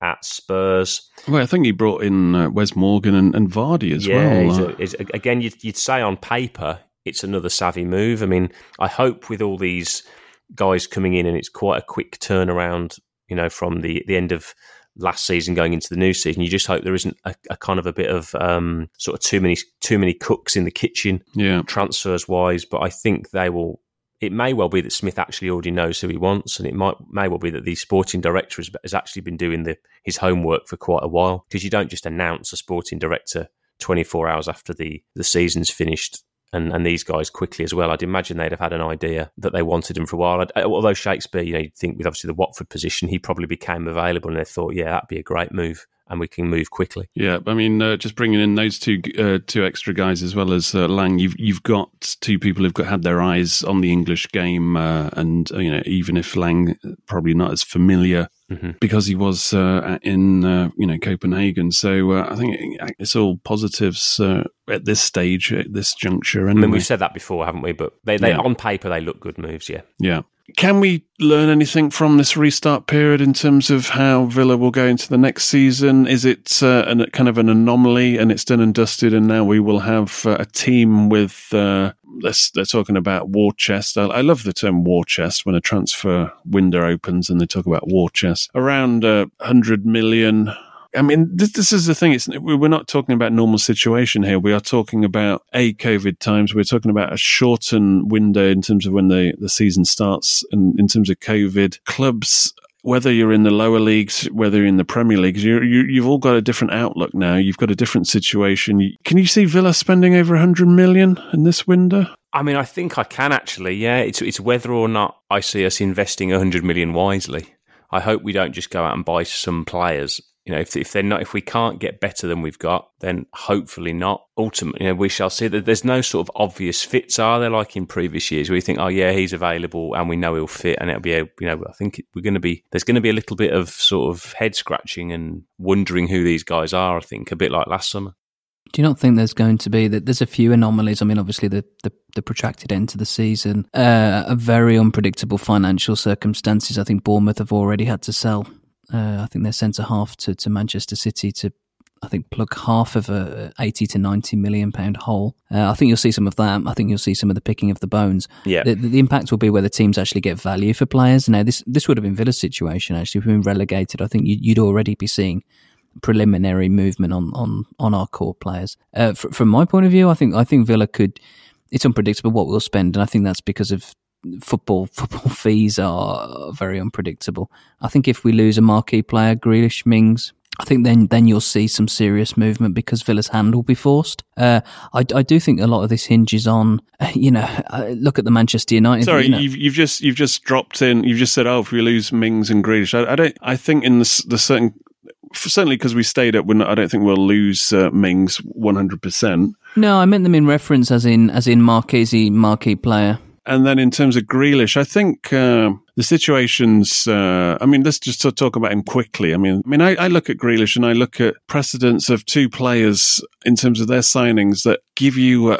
at Spurs. Well, I think he brought in uh, Wes Morgan and, and Vardy as yeah, well. He's Uh, a, he's, again, you'd, you'd say on paper it's another savvy move. I mean, I hope with all these guys coming in and it's quite a quick turnaround, you know, from the, the end of last season going into the new season, you just hope there isn't a, a kind of a bit of um, sort of too many too many cooks in the kitchen, yeah. transfers wise. But I think they will. It may well be that Smith actually already knows who he wants, and it might may well be that the sporting director has, has actually been doing the, his homework for quite a while, because you don't just announce a sporting director twenty-four hours after the, the season's finished. And, and these guys quickly as well. I'd imagine they'd have had an idea that they wanted him for a while. I'd, although Shakespeare, you know, you'd think with obviously the Watford position, he probably became available and they thought, yeah, that'd be a great move and we can move quickly. Yeah, I mean, uh, just bringing in those two uh, two extra guys as well as uh, Lang, you've you've got two people who've got had their eyes on the English game, uh, and uh, you know, even if Lang probably not as familiar mm-hmm. because he was uh, in uh, you know Copenhagen. So uh, I think it's all positives uh, at this stage, at this juncture. Anyway. I mean, we've said that before, haven't we? But they, they yeah. on paper they look good moves. Yeah, yeah. Can we learn anything from this restart period in terms of how Villa will go into the next season? Is it uh, an, kind of an anomaly and it's done and dusted, and now we will have uh, a team with, uh, they're talking about war chest. I, I love the term war chest when a transfer window opens and they talk about war chest. Around uh, one hundred million. I mean, this, this is the thing. It's, we're not talking about normal situation here. We are talking about a COVID times. We're talking about a shortened window in terms of when the, the season starts. And in terms of COVID, clubs, whether you're in the lower leagues, whether you're in the Premier Leagues, you, you, you've all got a different outlook now. You've got a different situation. Can you see Villa spending over one hundred million in this window? I mean, I think I can actually. Yeah, it's it's whether or not I see us investing one hundred million wisely. I hope we don't just go out and buy some players. You know, if if they're not, if we can't get better than we've got, then hopefully not. Ultimately, you know, we shall see. That there's no sort of obvious fits, are there? Like in previous years, where you think, oh yeah, he's available, and we know he'll fit, and it'll be, a, you know, I think we're going to be. There's going to be a little bit of sort of head scratching and wondering who these guys are. I think a bit like last summer. Do you not think there's going to be that? There's a few anomalies. I mean, obviously the the, the protracted end to the season, uh, a very unpredictable financial circumstances. I think Bournemouth have already had to sell. Uh, I think their centre half to, to Manchester City to, I think, plug half of a eighty to ninety million pound hole. Uh, I think you'll see some of that. I think you'll see some of the picking of the bones. Yeah. The, the impact will be whether teams actually get value for players. Now, this this would have been Villa's situation, actually. If we've been relegated, I think you, you'd already be seeing preliminary movement on, on, on our core players. Uh, fr- from my point of view, I think I think Villa could, it's unpredictable what we'll spend, and I think that's because of Football football fees are very unpredictable. I think if we lose a marquee player, Grealish, Mings, I think then then you'll see some serious movement because Villa's hand will be forced. Uh, I, I do think a lot of this hinges on, you know, uh, look at the Manchester United. Sorry, you know. you've you've just you've just dropped in. You've just said, oh, if we lose Mings and Grealish, I, I don't. I think in the the certain. Certainly, because we stayed up, we're not, I don't think we'll lose uh, Mings one hundred percent. No, I meant them in reference as in as in Marquise, marquee player. And then in terms of Grealish, I think uh, the situations, uh, I mean, let's just talk about him quickly. I mean, I mean, I, I look at Grealish and I look at precedents of two players in terms of their signings that give you a,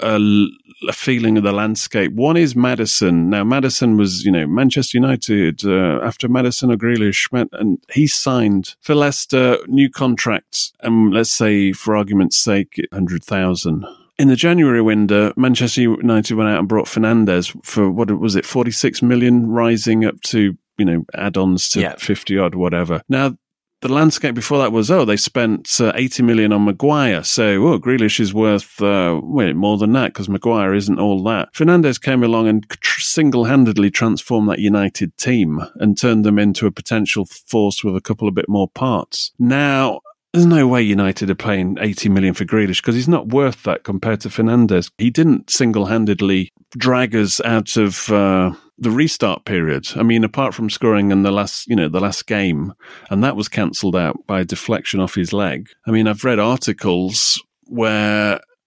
a feeling of the landscape. One is Maddison. Now, Maddison was, you know, Manchester United uh, after Maddison or Grealish, and he signed for Leicester, new contracts, and let's say, for argument's sake, one hundred thousand. In the January window, Manchester United went out and brought Fernandes for, what was it, forty-six million, rising up to, you know, add-ons to yeah. fifty odd, whatever. Now, the landscape before that was, oh, they spent uh, eighty million on Maguire. So, oh, Grealish is worth uh, well, more than that because Maguire isn't all that. Fernandes came along and tr- single-handedly transformed that United team and turned them into a potential force with a couple of bit more parts. Now, there's no way United are paying eighty million for Grealish because he's not worth that compared to Fernandes. He didn't single-handedly drag us out of uh, the restart period. I mean, apart from scoring in the last, you know, the last game, and that was cancelled out by a deflection off his leg. I mean, I've read articles where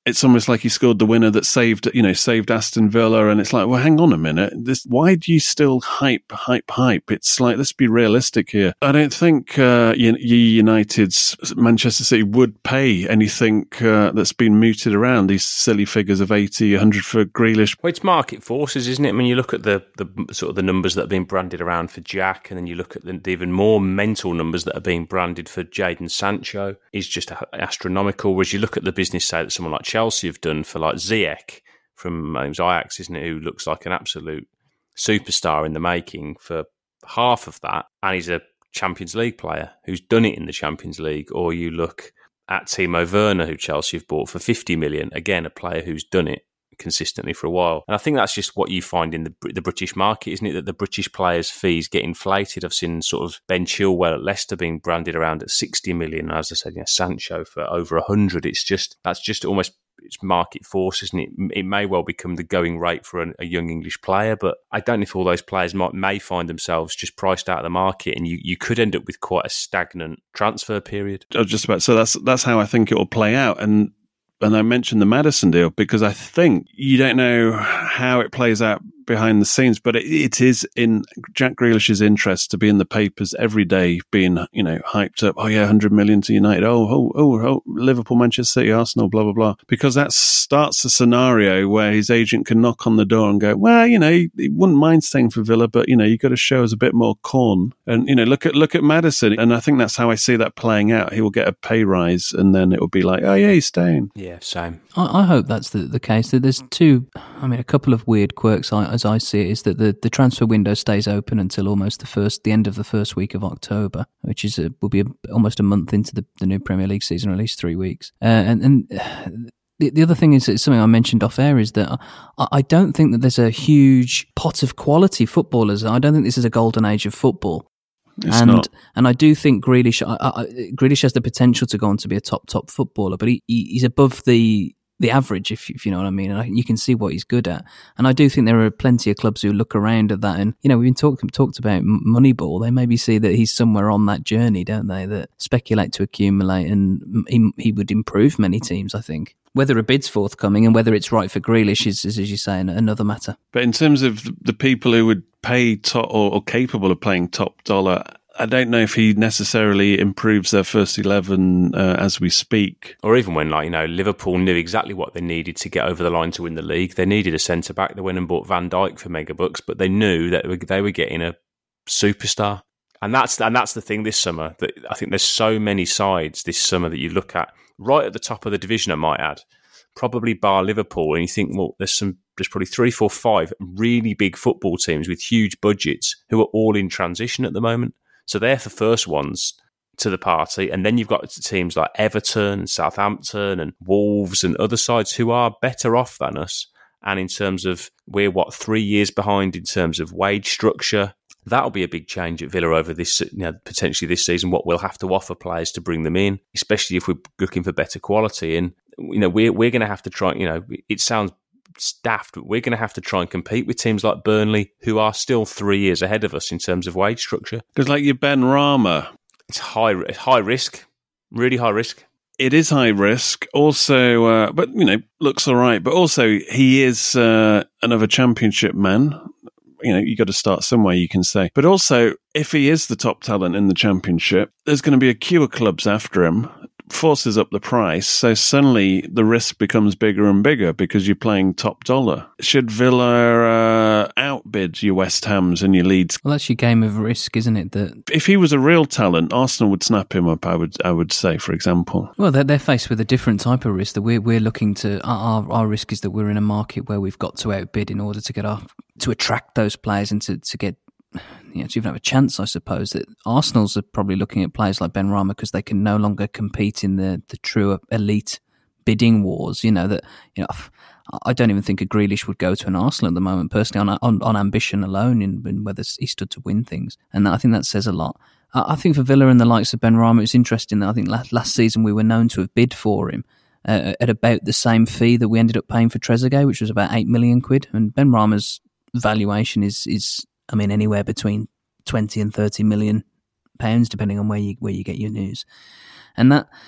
it's almost like he scored the winner that saved, you know, saved Aston Villa. And it's like, well, hang on a minute. This, why do you still hype, hype, hype? It's like, let's be realistic here. I don't think uh, United's Manchester City would pay anything uh, that's been mooted around, these silly figures of eighty, one hundred for Grealish. Well, it's market forces, isn't it? I mean, you look at the, the sort of the numbers that have been branded around for Jack, and then you look at the, the even more mental numbers that are being branded for Jadon Sancho is just astronomical. Whereas you look at the business side that someone like Chelsea have done for like Ziyech from uh, Ajax, isn't it, who looks like an absolute superstar in the making for half of that, and he's a Champions League player who's done it in the Champions League. Or you look at Timo Werner, who Chelsea have bought for fifty million, again, a player who's done it consistently for a while. And I think that's just what you find in the the British market, isn't it? That the British players' fees get inflated. I've seen sort of Ben Chilwell at Leicester being branded around at sixty million. As I said, you know, Sancho for over one hundred. It's just, that's just almost, it's market force, isn't it? It may well become the going rate for an, a young English player, but I don't know if all those players might may find themselves just priced out of the market, and you, you could end up with quite a stagnant transfer period. I was just about, so that's that's how I think it will play out. And And I mentioned the Maddison deal because I think you don't know how it plays out behind the scenes, but it, it is in Jack Grealish's interest to be in the papers every day, being, you know, hyped up. Oh yeah, one hundred million to United. Oh, oh, oh, oh, Liverpool, Manchester City, Arsenal, blah, blah, blah. Because that starts a scenario where his agent can knock on the door and go, well, you know, he, he wouldn't mind staying for Villa, but, you know, you've got to show us a bit more corn. And, you know, look at, look at Maddison. And I think that's how I see that playing out. He will get a pay rise and then it will be like, oh yeah, he's staying. Yeah, same. I, I hope that's the, the case. There's two, I mean, a couple of weird quirks, I, as I see it, is that the, the transfer window stays open until almost the first, the end of the first week of October, which is a, will be a, almost a month into the, the new Premier League season, or at least three weeks. Uh, and and uh, the, the other thing is, it's something I mentioned off air, is that I, I don't think that there's a huge pot of quality footballers. I don't think this is a golden age of football. It's and not. and I do think Grealish, I, I, Grealish has the potential to go on to be a top top footballer, but he, he he's above the the average, if if you know what I mean. And I, you can see what he's good at. And I do think there are plenty of clubs who look around at that, and you know, we've been talking talked about Moneyball. They maybe see that he's somewhere on that journey, don't they? That speculate to accumulate, and he he would improve many teams, I think. Whether a bid's forthcoming and whether it's right for Grealish is, is as you say, another matter. But in terms of the people who would pay top or, or capable of paying top dollar, I don't know if he necessarily improves their first eleven uh, as we speak. Or even when, like, you know, Liverpool knew exactly what they needed to get over the line to win the league. They needed a centre-back. They went and bought Van Dijk for mega bucks, but they knew that they were getting a superstar. And that's and that's the thing this summer. That I think there's so many sides this summer that you look at, right at the top of the division, I might add, probably bar Liverpool, and you think, well, there's some, there's probably three, four, five really big football teams with huge budgets who are all in transition at the moment. So they're the first ones to the party. And then you've got teams like Everton, Southampton and Wolves and other sides who are better off than us. And in terms of, we're what, three years behind in terms of wage structure. That'll be a big change at Villa over this, you know, potentially this season, what we'll have to offer players to bring them in, especially if we're looking for better quality. And, you know, we're, we're going to have to try, you know, it sounds daft, but we're going to have to try and compete with teams like Burnley, who are still three years ahead of us in terms of wage structure. Because like your Ben Rama, it's high, high risk, really high risk. It is high risk. Also, uh, but, you know, looks all right. But also, he is uh, another championship man. You know, you got to start somewhere, you can say. But also, if he is the top talent in the championship, there's going to be a queue of clubs after him, forces up the price. So suddenly the risk becomes bigger and bigger because you're playing top dollar. Should Villa uh, outbid your West Hams and your Leeds? Well, that's your game of risk, isn't it? That if he was a real talent, Arsenal would snap him up, I would I would say, for example. Well, they're, they're faced with a different type of risk. That we're, we're looking to, our, our risk is that we're in a market where we've got to outbid in order to get our, to attract those players and to, to get, you know, to even have a chance, I suppose. That Arsenal's are probably looking at players like Ben Rama because they can no longer compete in the, the true elite bidding wars. You know, that, you know, I don't even think a Grealish would go to an Arsenal at the moment, personally, on on, on ambition alone, in, in whether he stood to win things. And I think that says a lot. I, I think for Villa and the likes of Ben Rama, it's interesting that I think last, last season we were known to have bid for him uh, at about the same fee that we ended up paying for Trezeguet, which was about eight million quid. And Ben Rama's valuation is is I mean, anywhere between twenty and thirty million pounds, depending on where you where you get your news. And that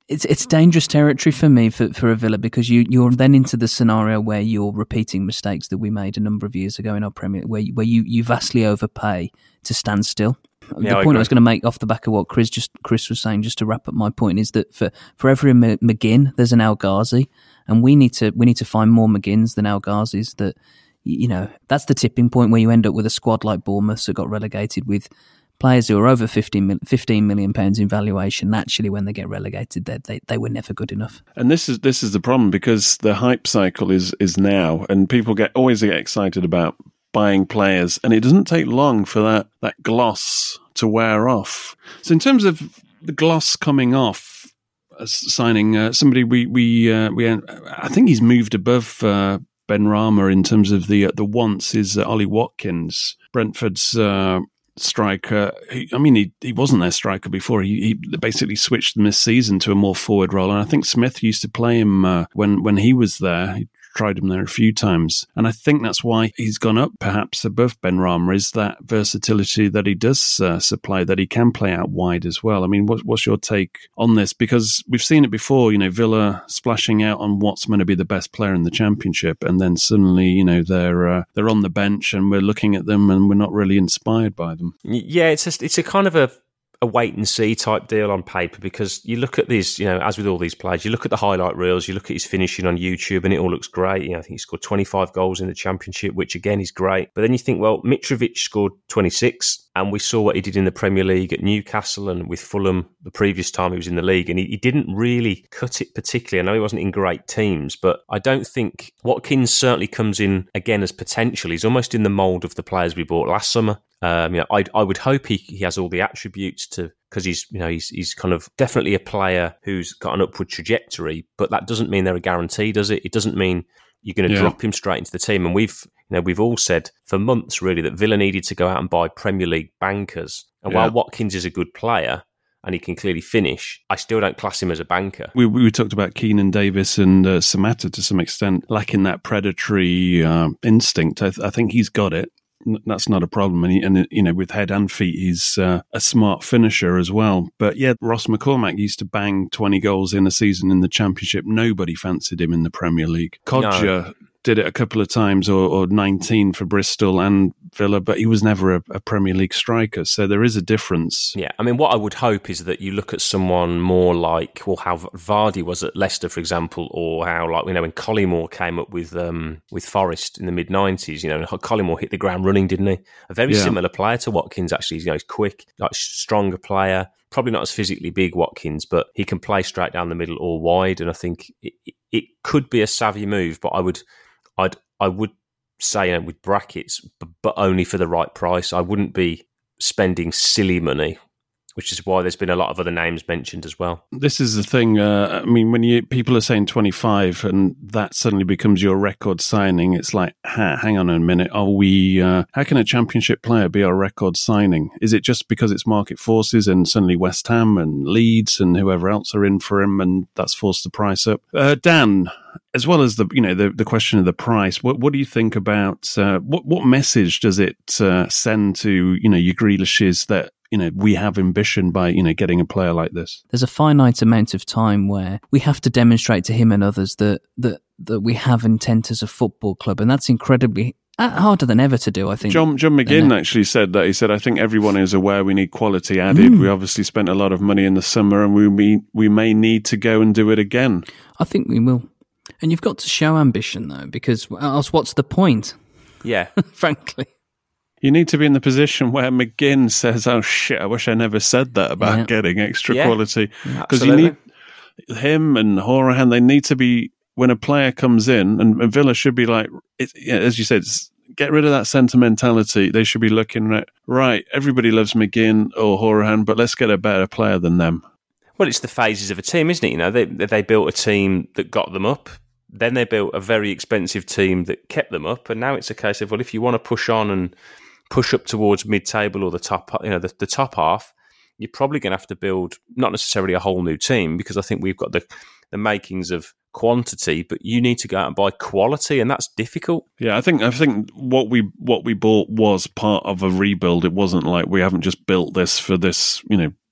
It's it's dangerous territory for me for, for a Villa because you you're then into the scenario where you're repeating mistakes that we made a number of years ago in our Premier, where where you, you vastly overpay to stand still. Yeah, the I point agree. I was going to make off the back of what Chris just Chris was saying, just to wrap up my point, is that for, for every M- McGinn, there's an El Ghazi, and we need to we need to find more McGinns than El Ghazis. That, you know, that's the tipping point where you end up with a squad like Bournemouth that got relegated with players who are over fifteen, mil- fifteen million pounds in valuation. Naturally, when they get relegated, they, they they were never good enough. And this is this is the problem, because the hype cycle is is now, and people get always get excited about buying players, and it doesn't take long for that that gloss to wear off. So in terms of the gloss coming off, uh, signing uh, somebody we we uh, we uh, I think he's moved above uh, Benrahma in terms of the uh, the wants is uh, Ollie Watkins, Brentford's uh, striker. He, I mean, he he wasn't their striker before. He, he basically switched them this season to a more forward role, and I think Smith used to play him uh, when when he was there. He tried him there a few times, and I think that's why he's gone up perhaps above Benrahma, is that versatility that he does uh, supply, that he can play out wide as well. I mean, what, what's your take on this? Because we've seen it before, you know, Villa splashing out on what's going to be the best player in the Championship, and then suddenly, you know, they're uh, they're on the bench and we're looking at them and we're not really inspired by them. Yeah, it's a, it's a kind of a a wait and see type deal on paper, because you look at these, you know, as with all these players, you look at the highlight reels, you look at his finishing on YouTube, and it all looks great. You know, I think he scored twenty-five goals in the Championship, which again is great. But then you think, well, Mitrovic scored twenty-six, and we saw what he did in the Premier League at Newcastle and with Fulham the previous time he was in the league, and he, he didn't really cut it particularly. I know he wasn't in great teams, but I don't think Watkins certainly comes in again as potential. He's almost in the mould of the players we bought last summer. Um, you know, I I would hope he, he has all the attributes to, because he's you know he's he's kind of definitely a player who's got an upward trajectory, but that doesn't mean they're a guarantee, does it? It doesn't mean you're going to Yeah. drop him straight into the team. And we've you know we've all said for months really that Villa needed to go out and buy Premier League bankers. And Yeah. while Watkins is a good player and he can clearly finish, I still don't class him as a banker. We we talked about Keenan Davis and uh, Samatta to some extent lacking that predatory uh, instinct. I, th- I think he's got it. N- That's not a problem, and, he, and you know, with head and feet, he's uh, a smart finisher as well. But yeah, Ross McCormack used to bang twenty goals in a season in the Championship. Nobody fancied him in the Premier League. Kodja No. did it a couple of times, or, or nineteen for Bristol and Villa, but he was never a, a Premier League striker. So there is a difference. Yeah, I mean, what I would hope is that you look at someone more like, well, how Vardy was at Leicester, for example, or how, like, you know, when Collymore came up with um, with Forest in the mid nineties, you know, Collymore hit the ground running, didn't he? A very Yeah. similar player to Watkins, actually. You know, he's quick, like stronger player, probably not as physically big, Watkins, but he can play straight down the middle or wide, and I think it, it could be a savvy move, but I would, I'd, I would say, you know, with brackets, but, but only for the right price. I wouldn't be spending silly money, which is why there's been a lot of other names mentioned as well. This is the thing. Uh, I mean, when you people are saying twenty-five, and that suddenly becomes your record signing, it's like, ha, hang on a minute. Are we? Uh, how can a Championship player be our record signing? Is it just because it's market forces, and suddenly West Ham and Leeds and whoever else are in for him, and that's forced the price up? Uh, Dan, as well as the you know the, the question of the price, what what do you think about uh, what what message does it uh, send to you know your Grealishes that you know we have ambition by you know getting a player like this? There's a finite amount of time where we have to demonstrate to him and others that that that we have intent as a football club, and that's incredibly uh, harder than ever to do, I think. John John McGinn actually said that. He said, "I think everyone is aware we need quality added. Mm. We obviously spent a lot of money in the summer, and we we, we may need to go and do it again." I think we will. And you've got to show ambition, though, because else what's the point? Yeah. Frankly. You need to be in the position where McGinn says, "Oh shit, I wish I never said that about Yeah. getting extra Yeah, quality." Because you absolutely. need him and Horahan. They need to be, when a player comes in, and, and Villa should be like, it, yeah, as you said, it's, get rid of that sentimentality. They should be looking at, right, everybody loves McGinn or Horahan, but let's get a better player than them. Well, it's the phases of a team, isn't it? You know, they they built a team that got them up. Then they built a very expensive team that kept them up. And now it's a case of, well, if you want to push on and push up towards mid-table or the top, you know, the, the top half, you're probably going to have to build not necessarily a whole new team, because I think we've got the, the makings of quantity, but you need to go out and buy quality, and that's difficult. Yeah, I think I think what we what we bought was part of a rebuild. It wasn't like we haven't just built this for this, you know,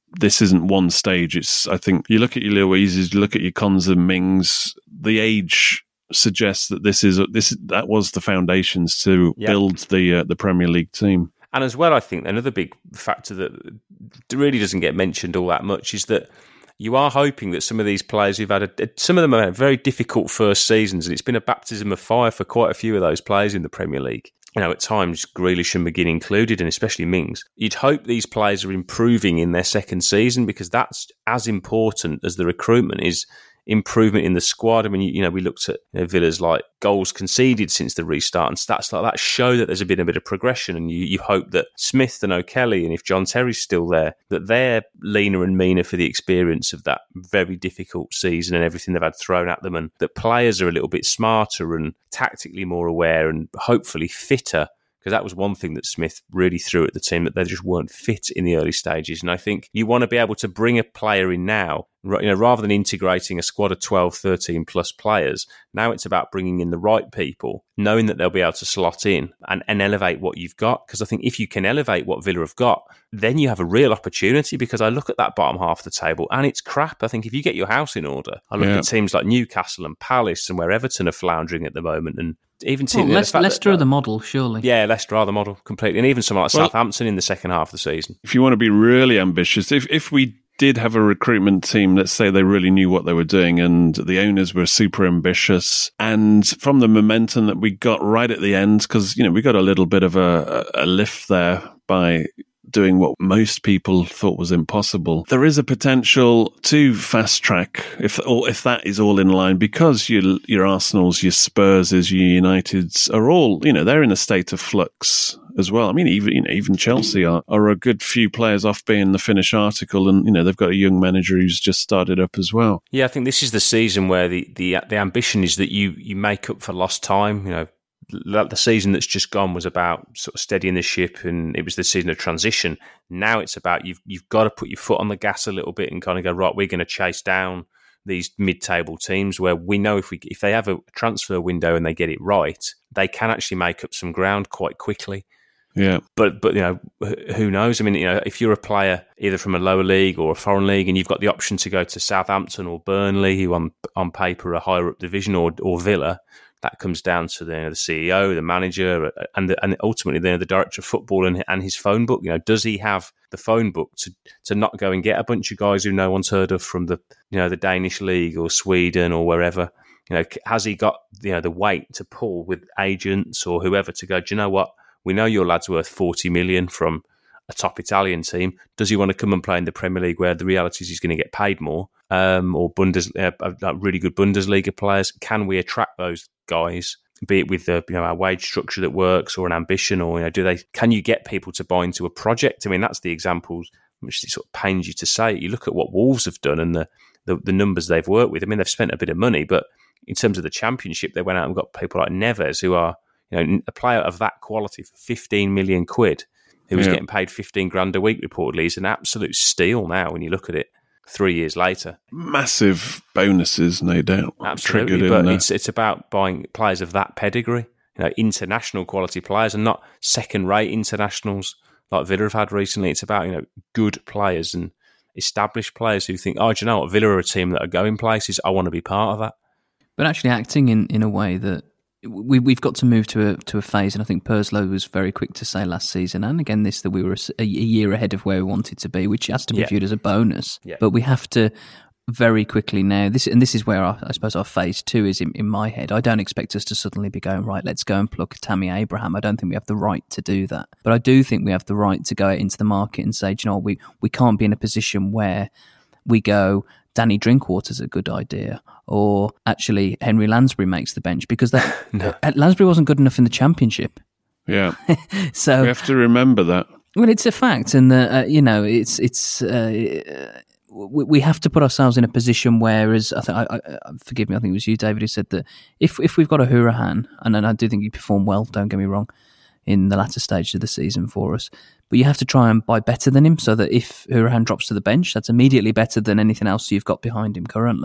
this isn't one stage. It's, I think, you look at your Luizes, you look at your Konsa, Mings, the age suggests that this is this that was the foundations to yep. build the uh, the Premier League team. And as well, I think another big factor that really doesn't get mentioned all that much is that you are hoping that some of these players who've had a, some of them have had very difficult first seasons, and it's been a baptism of fire for quite a few of those players in the Premier League. You know, at times, Grealish and McGinn included, and especially Mings. You'd hope these players are improving in their second season, because that's as important as the recruitment is improvement in the squad. I mean, you, you know, we looked at you know, Villa's like goals conceded since the restart, and stats like that show that there's been a bit of progression, and you, you hope that Smith and O'Kelly, and if John Terry's still there, that they're leaner and meaner for the experience of that very difficult season and everything they've had thrown at them, and that players are a little bit smarter and tactically more aware and hopefully fitter. Because that was one thing that Smith really threw at the team, that they just weren't fit in the early stages. And I think you want to be able to bring a player in now, you know, rather than integrating a squad of twelve, thirteen plus players. Now it's about bringing in the right people, knowing that they'll be able to slot in and, and elevate what you've got. Because I think if you can elevate what Villa have got, then you have a real opportunity. Because I look at that bottom half of the table and it's crap. I think if you get your house in order, I look yeah. at teams like Newcastle and Palace and where Everton are floundering at the moment, and even well, team, Leicester, Leicester are the model, surely. Yeah, Leicester are the model completely, and even someone like well, Southampton in the second half of the season. If you want to be really ambitious, if if we did have a recruitment team, let's say they really knew what they were doing, and the owners were super ambitious, and from the momentum that we got right at the end, because you know we got a little bit of a, a lift there by doing what most people thought was impossible. There is a potential to fast track if or if that is all in line, because your your Arsenals, your Spurs, your Uniteds are all, you know, they're in a state of flux as well. I mean, even you know, even Chelsea are, are a good few players off being the Finnish article, and you know they've got a young manager who's just started up as well. Yeah, I think this is the season where the the, the ambition is that you you make up for lost time. You know, the season that's just gone was about sort of steadying the ship, and it was the season of transition. Now it's about you've you've got to put your foot on the gas a little bit and kind of go, right, we're going to chase down these mid-table teams where we know if we if they have a transfer window and they get it right, they can actually make up some ground quite quickly. Yeah, but but you know, who knows? I mean, you know, if you're a player either from a lower league or a foreign league, and you've got the option to go to Southampton or Burnley, who on on paper are higher up division, or or Villa, that comes down to the, you know, the C E O, the manager, and the, and ultimately the, the director of football and, and his phone book. You know, does he have the phone book to to not go and get a bunch of guys who no one's heard of from the you know the Danish league or Sweden or wherever? You know, has he got you know the weight to pull with agents or whoever to go, do you know what? We know your lad's worth forty million from a top Italian team. Does he want to come and play in the Premier League where the reality is he's going to get paid more? Um, or Bundes, uh, like really good Bundesliga players? Can we attract those guys? Be it with the you know our wage structure that works, or an ambition, or you know, do they? Can you get people to buy into a project? I mean, that's the examples which it sort of pains you to say. You look at what Wolves have done and the, the the numbers they've worked with. I mean, they've spent a bit of money, but in terms of the Championship, they went out and got people like Neves, who are you know a player of that quality for fifteen million quid, who was yeah. getting paid fifteen grand a week reportedly. Is an absolute steal now when you look at it. Three years later, massive bonuses, no doubt. Absolutely, but it's it's about buying players of that pedigree, you know, international quality players, and not second-rate internationals like Villa have had recently. It's about you know good players and established players who think, oh, do you know what, Villa are a team that are going places. I want to be part of that. But actually, acting in, in a way that we we've got to move to a to a phase, and I think Purslow was very quick to say last season, and again this, that we were a, a year ahead of where we wanted to be, which has to be yeah. viewed as a bonus. Yeah. But we have to very quickly now. This and this is where our, I suppose our phase two is in, in my head. I don't expect us to suddenly be going right. Let's go and pluck Tammy Abraham. I don't think we have the right to do that, but I do think we have the right to go out into the market and say, do you know, we we can't be in a position where we go, Danny Drinkwater's a good idea, or actually Henry Lansbury makes the bench, because that no. Lansbury wasn't good enough in the Championship. Yeah, so we have to remember that. Well, it's a fact, and the, uh, you know, it's it's uh, we, we have to put ourselves in a position where, as I think, I, I, forgive me, I think it was you, David, who said that if if we've got a Hourihane, and, and I do think he performed well, don't get me wrong, in the latter stage of the season for us. But you have to try and buy better than him, so that if Hourihane drops to the bench, that's immediately better than anything else you've got behind him currently.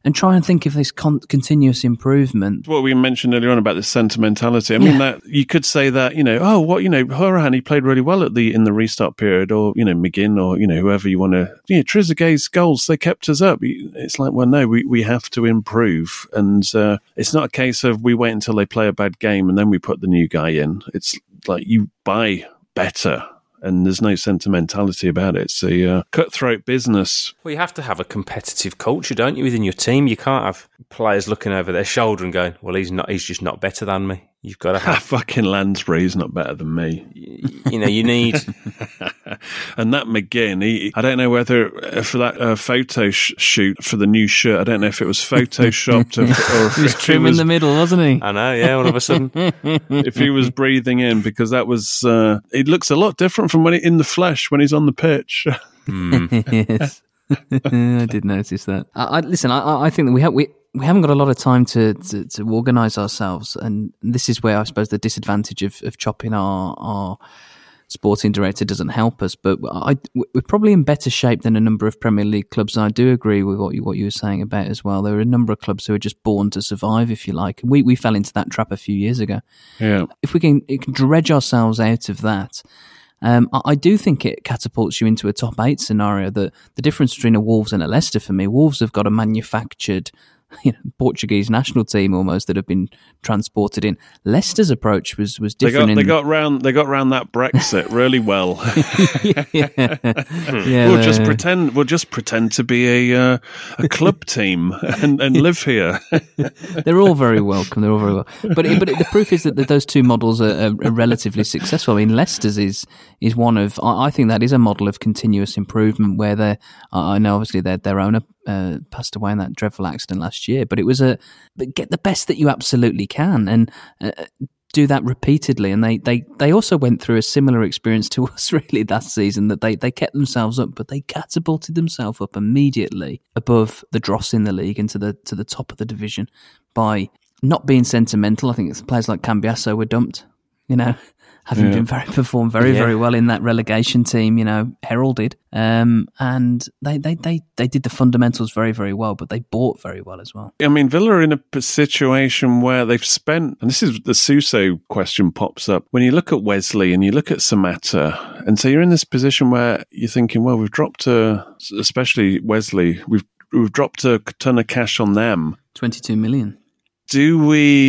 and try and think of this con- continuous improvement. What we mentioned earlier on about this sentimentality. I mean, Yeah. that you could say that, you know, oh, what, you know, Horahan, he played really well at the in the restart period, or, you know, McGinn, or, you know, whoever you want to, you know, Trezeguet's goals, they kept us up. It's like, well, no, we, we have to improve. And uh, it's not a case of we wait until they play a bad game and then we put the new guy in. It's like you buy better. And there's no sentimentality about it. It's a uh, cutthroat business. Well, you have to have a competitive culture, don't you, within your team? You can't have players looking over their shoulder and going, well, he's not. He's just not better than me. You've got to have... Fucking Lansbury's not better than me. You, you know, you need... And that McGinn, he, I don't know whether uh, for that uh, photo sh- shoot for the new shirt, I don't know if it was photoshopped or, or if, He was if trim he was, in the middle, wasn't he? I know, yeah, all of a sudden. if he was breathing in, because that was, uh, it looks a lot different from when he, in the flesh when he's on the pitch. Mm. Yes. I did notice that. I, I, listen, I, I think that we have we, we haven't got a lot of time to to, to organise ourselves, and this is where I suppose the disadvantage of, of chopping our our sporting director doesn't help us. But I, we're probably in better shape than a number of Premier League clubs, and I do agree with what you what you were saying about as well. There are a number of clubs who are just born to survive, if you like, and we we fell into that trap a few years ago. Yeah, if we can, it can dredge ourselves out of that. Um, I, I do think it catapults you into a top eight scenario. That the difference between a Wolves and a Leicester, for me, Wolves have got a manufactured, you know, Portuguese national team almost that have been transported in. Leicester's approach was was different. They got, in they got round they got round that Brexit really well. yeah. yeah, we'll just pretend we'll just pretend to be a uh, a club team and, and live here. They're all very welcome. They're all very well. But it, but it, the proof is that, that those two models are, are, are relatively successful. I mean, Leicester's is is one of I, I think that is a model of continuous improvement where they I know obviously their their owner uh, passed away in that dreadful accident last year, but it was a but get the best that you absolutely can and uh, do that repeatedly. And they, they, they also went through a similar experience to us really last season, that they, they kept themselves up, but they catapulted themselves up immediately above the dross in the league and to the to the top of the division by not being sentimental. I think it's players like Cambiasso were dumped, you know, having Yeah. been very performed very, Yeah. very well in that relegation team, you know, heralded. Um, and they, they, they, they did the fundamentals very, very well, but they bought very well as well. I mean, Villa are in a p- situation where they've spent, and this is the Suso question pops up. When you look at Wesley and you look at Samatta, and so you're in this position where you're thinking, well, we've dropped a, especially Wesley, we've we've dropped a ton of cash on them. twenty-two million. Do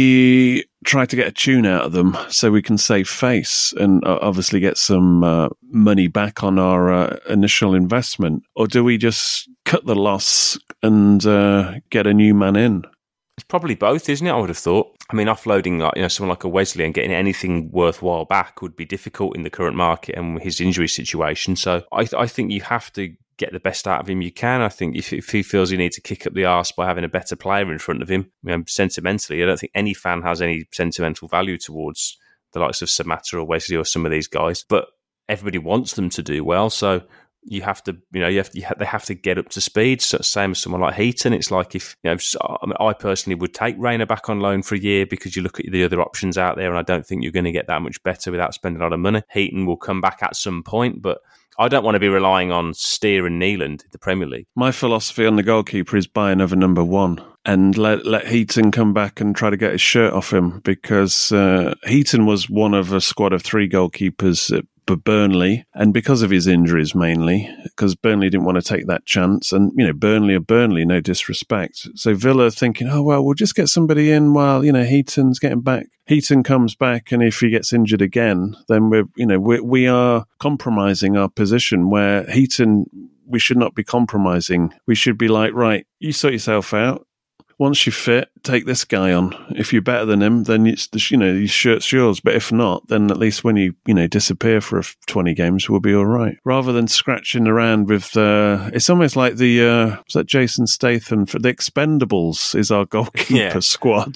we try to get a tune out of them so we can save face and uh, obviously get some uh, money back on our uh, initial investment? Or do we just cut the loss and uh, get a new man in? It's probably both, isn't it? I would have thought. I mean, offloading like, you know, someone like a Wesley and getting anything worthwhile back would be difficult in the current market and his injury situation. So I, th- I think you have to get the best out of him you can. I think if, if he feels he needs to kick up the arse by having a better player in front of him, you know, sentimentally, I don't think any fan has any sentimental value towards the likes of Samatta or Wesley or some of these guys. But everybody wants them to do well, so you have to, you know, you have, you have they have to get up to speed. So same as someone like Heaton. It's like if, you know, I, mean, I personally would take Reina back on loan for a year because you look at the other options out there, and I don't think you're going to get that much better without spending a lot of money. Heaton will come back at some point, but I don't want to be relying on Steer and Neeland in the Premier League. My philosophy on the goalkeeper is buy another number one and let let Heaton come back and try to get his shirt off him, because uh, Heaton was one of a squad of three goalkeepers at Burnley, and because of his injuries mainly, because Burnley didn't want to take that chance, and you know Burnley are Burnley, no disrespect. So Villa thinking, oh well, we'll just get somebody in while you know Heaton's getting back. Heaton comes back, and if he gets injured again, then we're you know we we are compromising our position where Heaton we should not be compromising. We should be like, right, you sort yourself out. Once you're fit, take this guy on. If you're better than him, then it's the, you know your shirt's yours. But if not, then at least when you you know disappear for twenty games, we'll be all right. Rather than scratching around with, uh, it's almost like the uh, was that Jason Statham for the Expendables is our goalkeeper Yeah. squad.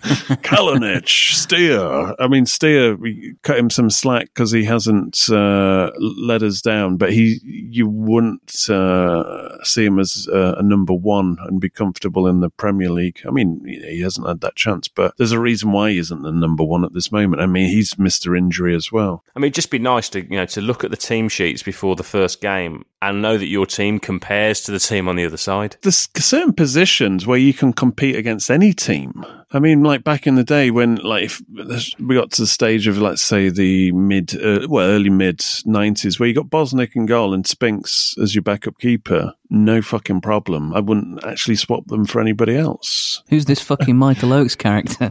Kalinic, Steer. I mean, Steer, we cut him some slack because he hasn't uh, let us down. But he, you wouldn't uh, see him as uh, a number one and be comfortable in the Premier League. I mean, he hasn't had that chance. But there's a reason why he isn't the number one at this moment. I mean, he's Mister Injury as well. I mean, it'd just be nice to, you know, to look at the team sheets before the first game and know that your team compares to the team on the other side. There's certain positions where you can compete against any team. I mean, like back in the day when, like, if we got to the stage of, let's say, the mid, uh, well, early mid nineties, where you got Bosnick in goal and Spinks as your backup keeper, no fucking problem. I wouldn't actually swap them for anybody else. Who's this fucking Michael Oakes character?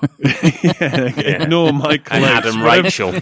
yeah, ignore Michael and Oakes. Adam Rachel.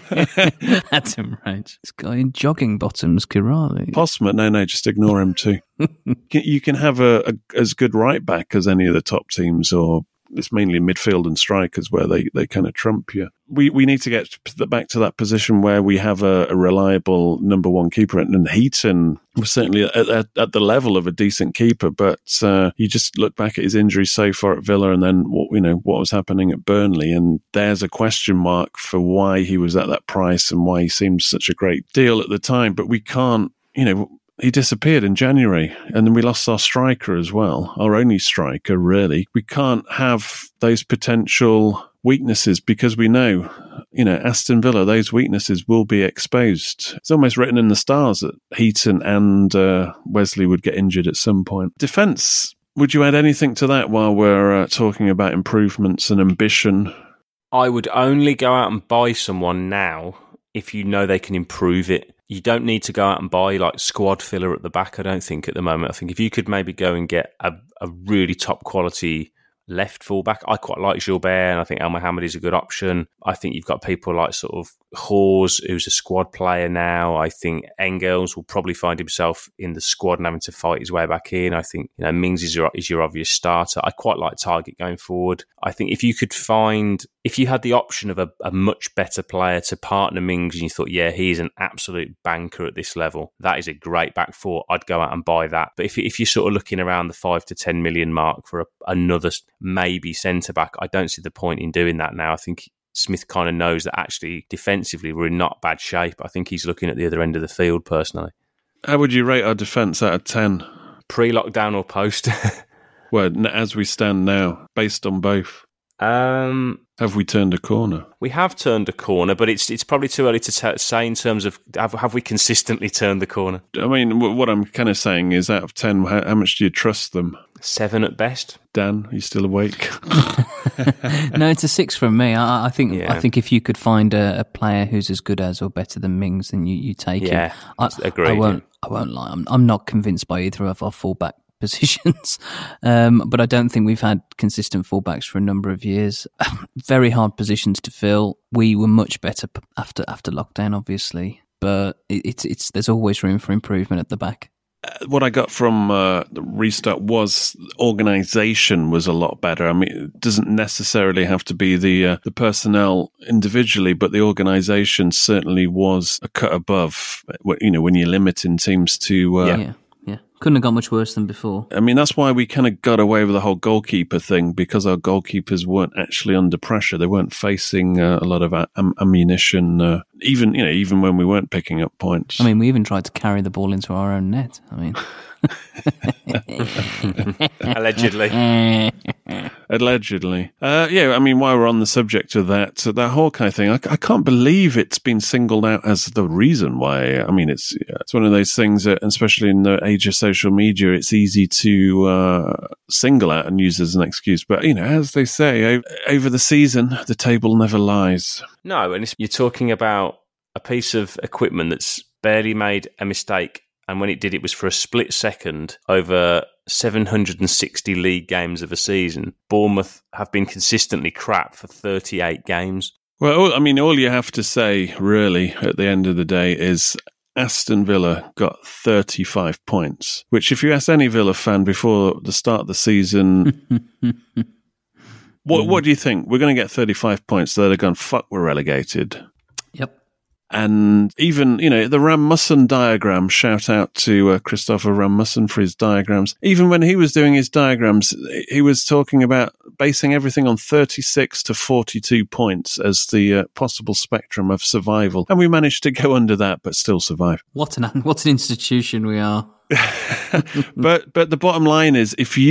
Adam Rachel. This guy in jogging bottoms, Kirali. Postma, no, no, just ignore him too. You can have a, a as good right back as any of the top teams, or it's mainly midfield and strikers where they, they kind of trump you. We we need to get back to that position where we have a, a reliable number one keeper, and Heaton was certainly at, at, at the level of a decent keeper. But uh, you just look back at his injuries so far at Villa, and then what you know what was happening at Burnley, and there's a question mark for why he was at that price and why he seemed such a great deal at the time. But we can't, you know. He disappeared in January, and then we lost our striker as well, our only striker, really. We can't have those potential weaknesses because we know, you know, Aston Villa, those weaknesses will be exposed. It's almost written in the stars that Heaton and uh, Wesley would get injured at some point. Defence, would you add anything to that while we're uh, talking about improvements and ambition? I would only go out and buy someone now if you know they can improve it. You don't need to go out and buy like squad filler at the back, I don't think, at the moment. I think if you could maybe go and get a, a really top quality left fullback, I quite like Gilbert, and I think El Mohamed is a good option. I think you've got people like sort of Hawes, who's a squad player now. I think Engels will probably find himself in the squad and having to fight his way back in. I think, you know, Mings is your, is your obvious starter. I quite like Targett going forward. I think if you could find, if you had the option of a, a much better player to partner Mings and you thought, yeah, he's an absolute banker at this level, that is a great back four, I'd go out and buy that. But if, if you're sort of looking around the five to ten million mark for a, another maybe centre-back, I don't see the point in doing that now. I think Smith kind of knows that actually defensively we're in not bad shape. I think he's looking at the other end of the field personally. How would you rate our defence out of ten? Pre-lockdown or post? Well, as we stand now, based on both. Um, have we turned a corner? We have turned a corner, but it's it's probably too early to t- say in terms of have, have we consistently turned the corner? I mean, w- what I'm kind of saying is out of ten, how, how much do you trust them? Seven at best. Dan, are you still awake? No, it's a six from me. I, I think yeah. I think if you could find a, a player who's as good as or better than Mings, then you, you take yeah, him. I agree. I won't. I won't lie. I'm, I'm not convinced by either of our fullback positions, um, but I don't think we've had consistent fullbacks for a number of years. Very hard positions to fill. We were much better after after lockdown, obviously, but it, it's it's there's always room for improvement at the back. Uh, what I got from uh, the restart was organisation was a lot better. I mean, it doesn't necessarily have to be the uh, the personnel individually, but the organisation certainly was a cut above. You know, when you're limiting teams to. Uh, yeah. yeah. Yeah, couldn't have got much worse than before. I mean, that's why we kind of got away with the whole goalkeeper thing, because our goalkeepers weren't actually under pressure. They weren't facing uh, a lot of am- ammunition, uh, even you know, even when we weren't picking up points. I mean, we even tried to carry the ball into our own net. I mean, allegedly, allegedly. Uh, yeah, I mean, while we're on the subject of that, that Hawkeye thing, I, I can't believe it's been singled out as the reason why. I mean, it's it's one of those things that, especially in the age of social media, it's easy to uh, single out and use as an excuse. But you know, as they say, over the season, the table never lies. No, and it's, you're talking about a piece of equipment that's barely made a mistake. And when it did, it was for a split second over seven hundred sixty league games of a season. Bournemouth have been consistently crap for thirty-eight games. Well, I mean, all you have to say, really, at the end of the day is Aston Villa got thirty-five points, which if you ask any Villa fan before the start of the season, what, what do you think? We're going to get thirty-five points. So they're going, fuck, we're relegated. Yep. And even, you know, the Rasmussen diagram, shout out to uh, Christopher Rasmussen for his diagrams. Even when he was doing his diagrams, he was talking about basing everything on thirty-six to forty-two points as the uh, possible spectrum of survival. And we managed to go under that, but still survive. What an, what an institution we are. but, but the bottom line is, if you,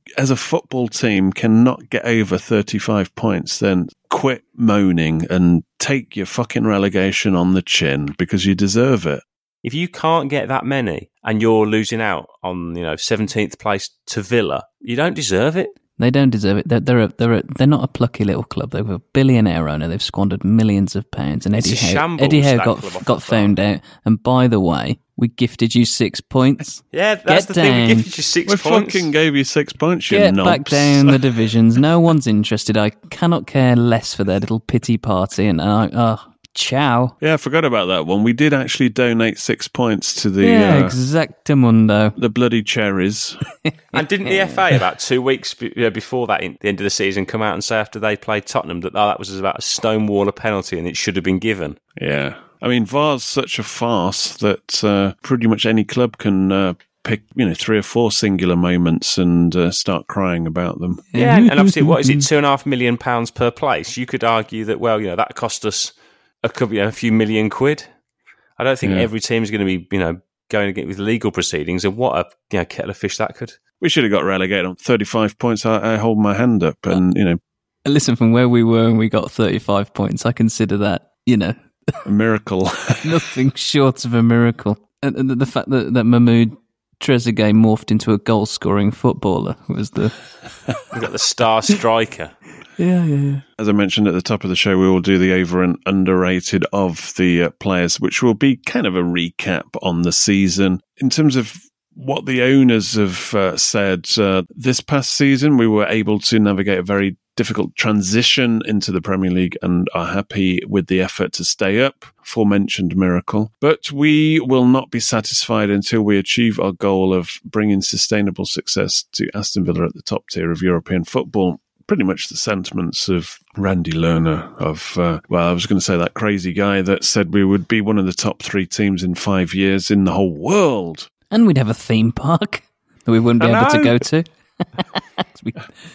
as a football team cannot get over thirty-five points, then quit moaning and take your fucking relegation on the chin because you deserve it. If you can't get that many and you're losing out on, you know, seventeenth place to Villa, you don't deserve it. They don't deserve it. They're they're a, they're, a, they're not a plucky little club. They're a billionaire owner. They've squandered millions of pounds. And Eddie Howe, Eddie Howe got got found out. And by the way, we gifted you six points. Yeah, that's Get the down. thing. We gifted you six we points. fucking gave you six points, you Get knobs. back down the divisions. No one's interested. I cannot care less for their little pity party. And I, oh, ciao. Yeah, I forgot about that one. We did actually donate six points to the Yeah, uh, exactamundo. the bloody cherries. And didn't the F A about two weeks be- you know, before that, in the end of the season, come out and say after they played Tottenham that oh, that was about a stonewall of penalty and it should have been given? Yeah. I mean, V A R's such a farce that uh, pretty much any club can uh, pick, you know, three or four singular moments and uh, start crying about them. Yeah, and, and obviously, what is it, two and a half million pounds per place? You could argue that, well, you know, that cost us a, couple, you know, a few million quid. I don't think Yeah. every team's going to be, you know, going against with legal proceedings, and what a you know, kettle of fish that could. We should have got relegated on thirty-five points. I, I hold my hand up and, you know, Listen, from where we were and we got thirty-five points, I consider that, you know, a miracle. nothing short of a miracle. And, and the fact that, that Mahmoud Trezeguet morphed into a goal-scoring footballer was the... We've got the star striker. Yeah, yeah, yeah. As I mentioned at the top of the show, we will do the over and underrated of the uh, players, which will be kind of a recap on the season. In terms of what the owners have uh, said, uh, this past season, we were able to navigate a very difficult transition into the Premier League and are happy with the effort to stay up, aforementioned miracle. But we will not be satisfied until we achieve our goal of bringing sustainable success to Aston Villa at the top tier of European football. Pretty much the sentiments of Randy Lerner of, uh, well, I was going to say that crazy guy that said we would be one of the top three teams in five years in the whole world. And we'd have a theme park that we wouldn't be I able to know. go to. we,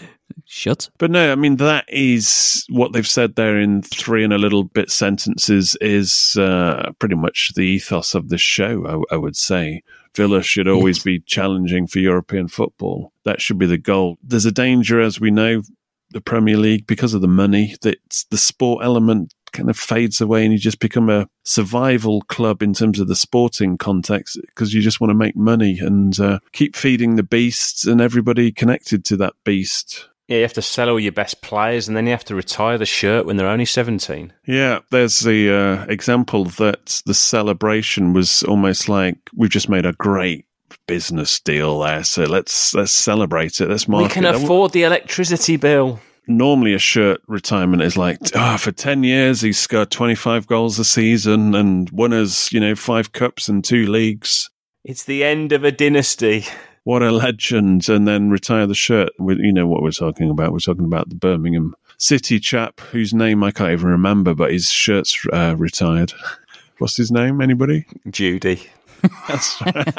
shut. But no, I mean, that is what they've said there in three and a little bit sentences is uh, pretty much the ethos of this show, I, I would say. Villa should always Yes. be challenging for European football. That should be the goal. There's a danger, as we know, the Premier League, because of the money, that the sport element kind of fades away and you just become a survival club in terms of the sporting context because you just want to make money and uh, keep feeding the beast and everybody connected to that beast. Yeah, you have to sell all your best players and then you have to retire the shirt when they're only seventeen. Yeah, there's the uh, example that the celebration was almost like we've just made a great business deal there, so let's let's celebrate it. Let's market We can it. afford the electricity bill. Normally, a shirt retirement is like, oh, for ten years he's scored twenty-five goals a season and won us, you know, five cups and two leagues. It's the end of a dynasty. What a legend! And then retire the shirt. We, you know what we're talking about? We're talking about the Birmingham City chap whose name I can't even remember, but his shirt's uh, retired. What's his name? Anybody? Judy. That's right.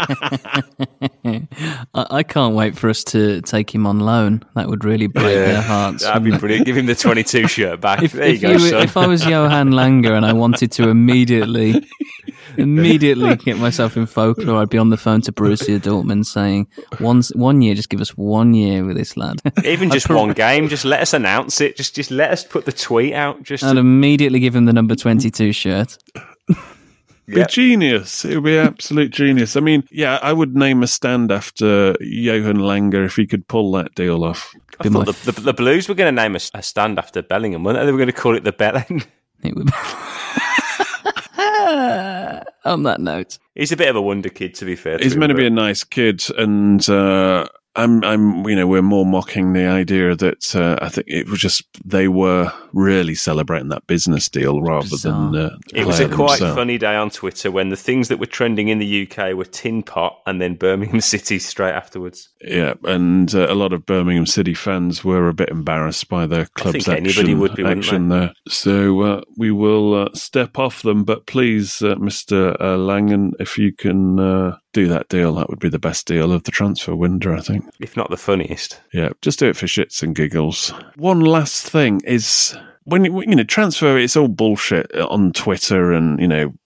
I, I can't wait for us to take him on loan. That would really break their hearts. That'd be brilliant. Give him the twenty-two shirt back. If, there you if, go, you, son. if I was Johan Langer and I wanted to immediately, immediately get myself in folklore, I'd be on the phone to Borussia Dortmund saying, "One one year, just give us one year with this lad." Even just one game, just let us announce it. Just just let us put the tweet out. Just I'd to, immediately give him the number twenty-two shirt. Be genius. It would be absolute genius. I mean, yeah, I would name a stand after Johan Langer if he could pull that deal off. I thought the, the, the Blues were going to name a, a stand after Bellingham, weren't they? They were going to call it the Belling. It would. On that note, He's a bit of a wonder kid, to be fair. He's to meant him, to be a but- nice kid, and uh, I'm, I'm, you know, we're more mocking the idea that uh, I think it was just they were really celebrating that business deal rather Bizarre. than. Uh, the It was player a quite themselves. funny day on Twitter when the things that were trending in the U K were Tin Pot and then Birmingham City straight afterwards. Yeah, and uh, a lot of Birmingham City fans were a bit embarrassed by the club's think anybody action, would be, wouldn't action there. So uh, we will uh, step off them, but please, uh, Mister Uh, Langen, if you can uh, do that deal, that would be the best deal of the transfer window, I think. If not the funniest. Yeah, just do it for shits and giggles. One last thing is when you you know transfer, it's all bullshit on Twitter, and you know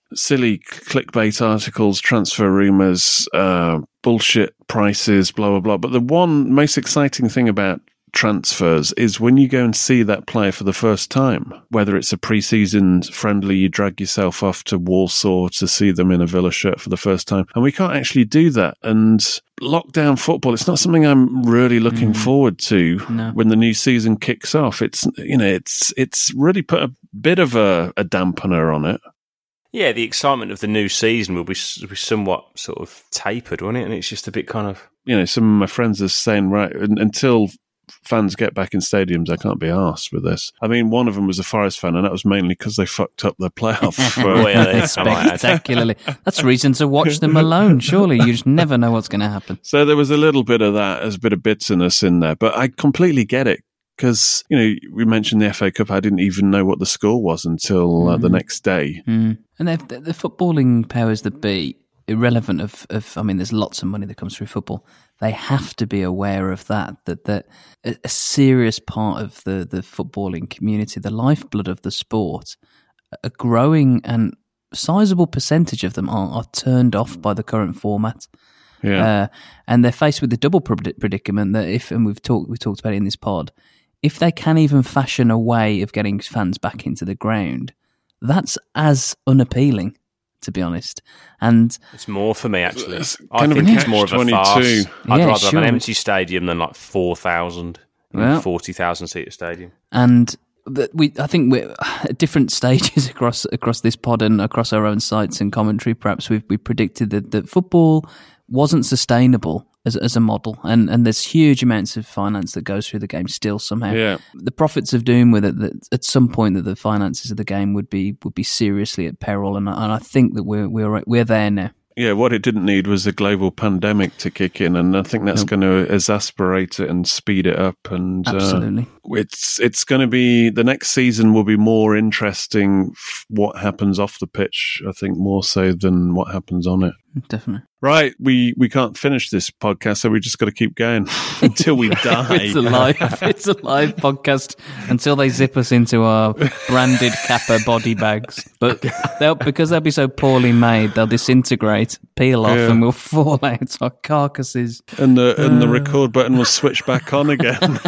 silly clickbait articles, transfer rumours, uh, bullshit prices, blah, blah, blah. But the one most exciting thing about transfers is when you go and see that player for the first time, whether it's a pre-season friendly, you drag yourself off to Walsall to see them in a Villa shirt for the first time. And we can't actually do that. And lockdown football, it's not something I'm really looking mm. forward to no. when the new season kicks off. It's, you know, it's it's really put a bit of a, a dampener on it. Yeah, the excitement of the new season will be, will be somewhat sort of tapered, won't it? And it's just a bit kind of... You know, some of my friends are saying, right, until fans get back in stadiums, I can't be arsed with this. I mean, one of them was a Forest fan, and that was mainly because they fucked up their playoff. Oh, yeah, spectacularly. That's reason to watch them alone, surely. You just never know what's going to happen. So there was a little bit of that, there's a bit of bitterness in there, but I completely get it. Because, you know, we mentioned the F A Cup, I didn't even know what the score was until uh, mm. the next day. Mm. And the, the footballing powers that be, irrelevant of, of, I mean, there's lots of money that comes through football. They have to be aware of that, that, that a, a serious part of the, the footballing community, the lifeblood of the sport, a growing and sizable percentage of them are, are turned off by the current format. Yeah. Uh, and they're faced with the double predicament that if, and we've talked, we talked about it in this pod, if they can even fashion a way of getting fans back into the ground, that's as unappealing, to be honest. And it's more for me, actually. I think it's more of a farce. I'd yeah, rather sure. have an empty stadium than like four thousand, well, forty thousand seat stadium. And the, we, I think we're at different stages across across this pod and across our own sites and commentary. Perhaps we've we predicted that, that football wasn't sustainable as as a model, and, and there's huge amounts of finance that goes through the game still somehow. Yeah. The prophets of doom with it, that at some point that the finances of the game would be would be seriously at peril, and, and I think that we're we're we're there now. Yeah, what it didn't need was a global pandemic to kick in, and I think that's nope. going to exasperate it and speed it up. And absolutely, uh, it's it's going to be the next season will be more interesting. F- what happens off the pitch, I think, more so than what happens on it. Definitely. Right, we, we can't finish this podcast, so we just got to keep going until we die. It's a live, it's a live podcast until they zip us into our branded Kappa body bags. But they'll, because they'll be so poorly made, they'll disintegrate, peel off, yeah. and we'll fall out our carcasses. And the and the record button will switch back on again.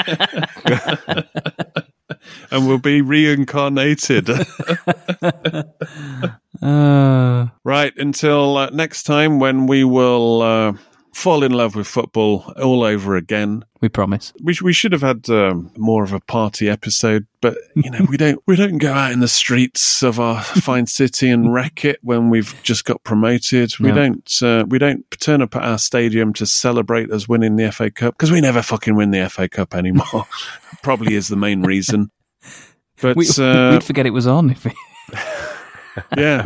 And we'll be reincarnated. uh, right, until uh, next time when we will uh, fall in love with football all over again. We promise. We, sh- we should have had um, more of a party episode, but you know we don't we don't go out in the streets of our fine city and wreck it when we've just got promoted. We no. don't uh, we don't turn up at our stadium to celebrate us winning the F A Cup because we never fucking win the F A Cup anymore. Probably is the main reason. But we, uh, we'd forget it was on if we... yeah.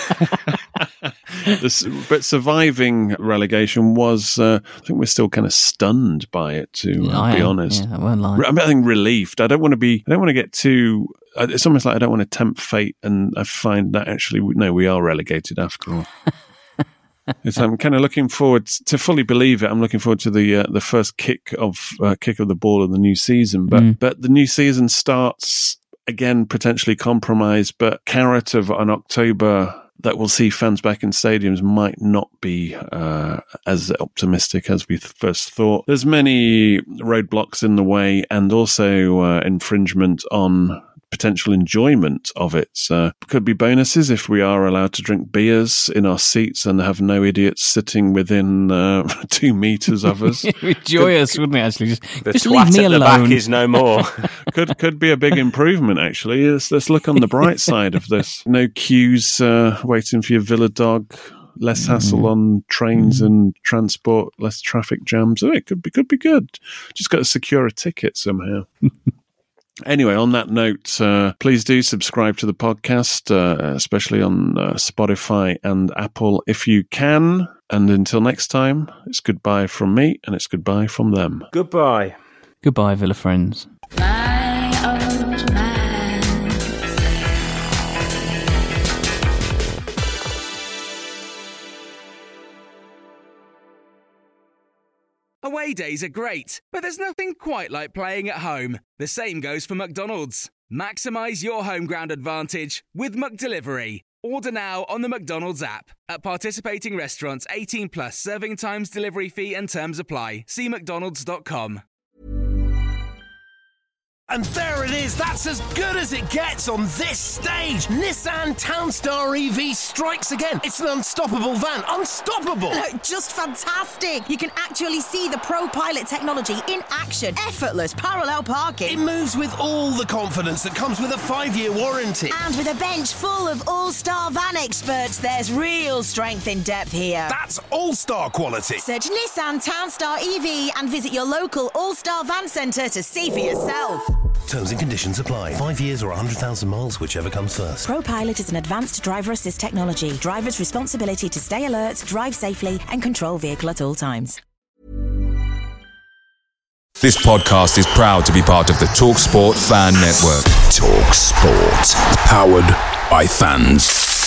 This, but surviving relegation was, uh, I think we're still kind of stunned by it, to uh, yeah, be honest. Yeah, I won't lie. I mean, I think relieved. I don't want to be, I don't want to get too, it's almost like I don't want to tempt fate, and I find that actually, no, we are relegated after all. It's, I'm kind of looking forward to fully believe it. I'm looking forward to the uh, the first kick of uh, kick of the ball of the new season. But mm. but the new season starts again, potentially compromised. But carrot of an October that will see fans back in stadiums might not be uh, as optimistic as we th- first thought. There's many roadblocks in the way, and also uh, infringement on potential enjoyment of it. Uh, could be bonuses if we are allowed to drink beers in our seats and have no idiots sitting within uh, two meters of us. It would joy us, wouldn't it? Actually, just, the just twat leave me at alone. The back is no more. could could be a big improvement. Actually, let's, let's look on the bright side of this. No queues uh, waiting for your Villa dog. Less hassle mm. on trains mm. and transport. Less traffic jams. Oh, it could be could be good. Just got to secure a ticket somehow. Anyway, on that note, uh, please do subscribe to the podcast, uh, especially on uh, Spotify and Apple if you can. And until next time, it's goodbye from me and it's goodbye from them. Goodbye. Goodbye, Villa friends. My old man. Away days are great, but there's nothing quite like playing at home. The same goes for McDonald's. Maximise your home ground advantage with McDelivery. Order now on the McDonald's app. At participating restaurants, eighteen plus, serving times, delivery fee and terms apply. See mcdonalds dot com. And there it is, that's as good as it gets on this stage. Nissan Townstar E V strikes again. It's an unstoppable van, unstoppable. No, just fantastic. You can actually see the ProPilot technology in action. Effortless parallel parking. It moves with all the confidence that comes with a five-year warranty. And with a bench full of all-star van experts, there's real strength in depth here. That's all-star quality. Search Nissan Townstar E V and visit your local all-star van centre to see for yourself. Terms and conditions apply. Five years or one hundred thousand miles, whichever comes first. ProPilot is an advanced driver assist technology. Driver's responsibility to stay alert, drive safely, and control vehicle at all times. This podcast is proud to be part of the TalkSport Fan Network. TalkSport. Powered by fans.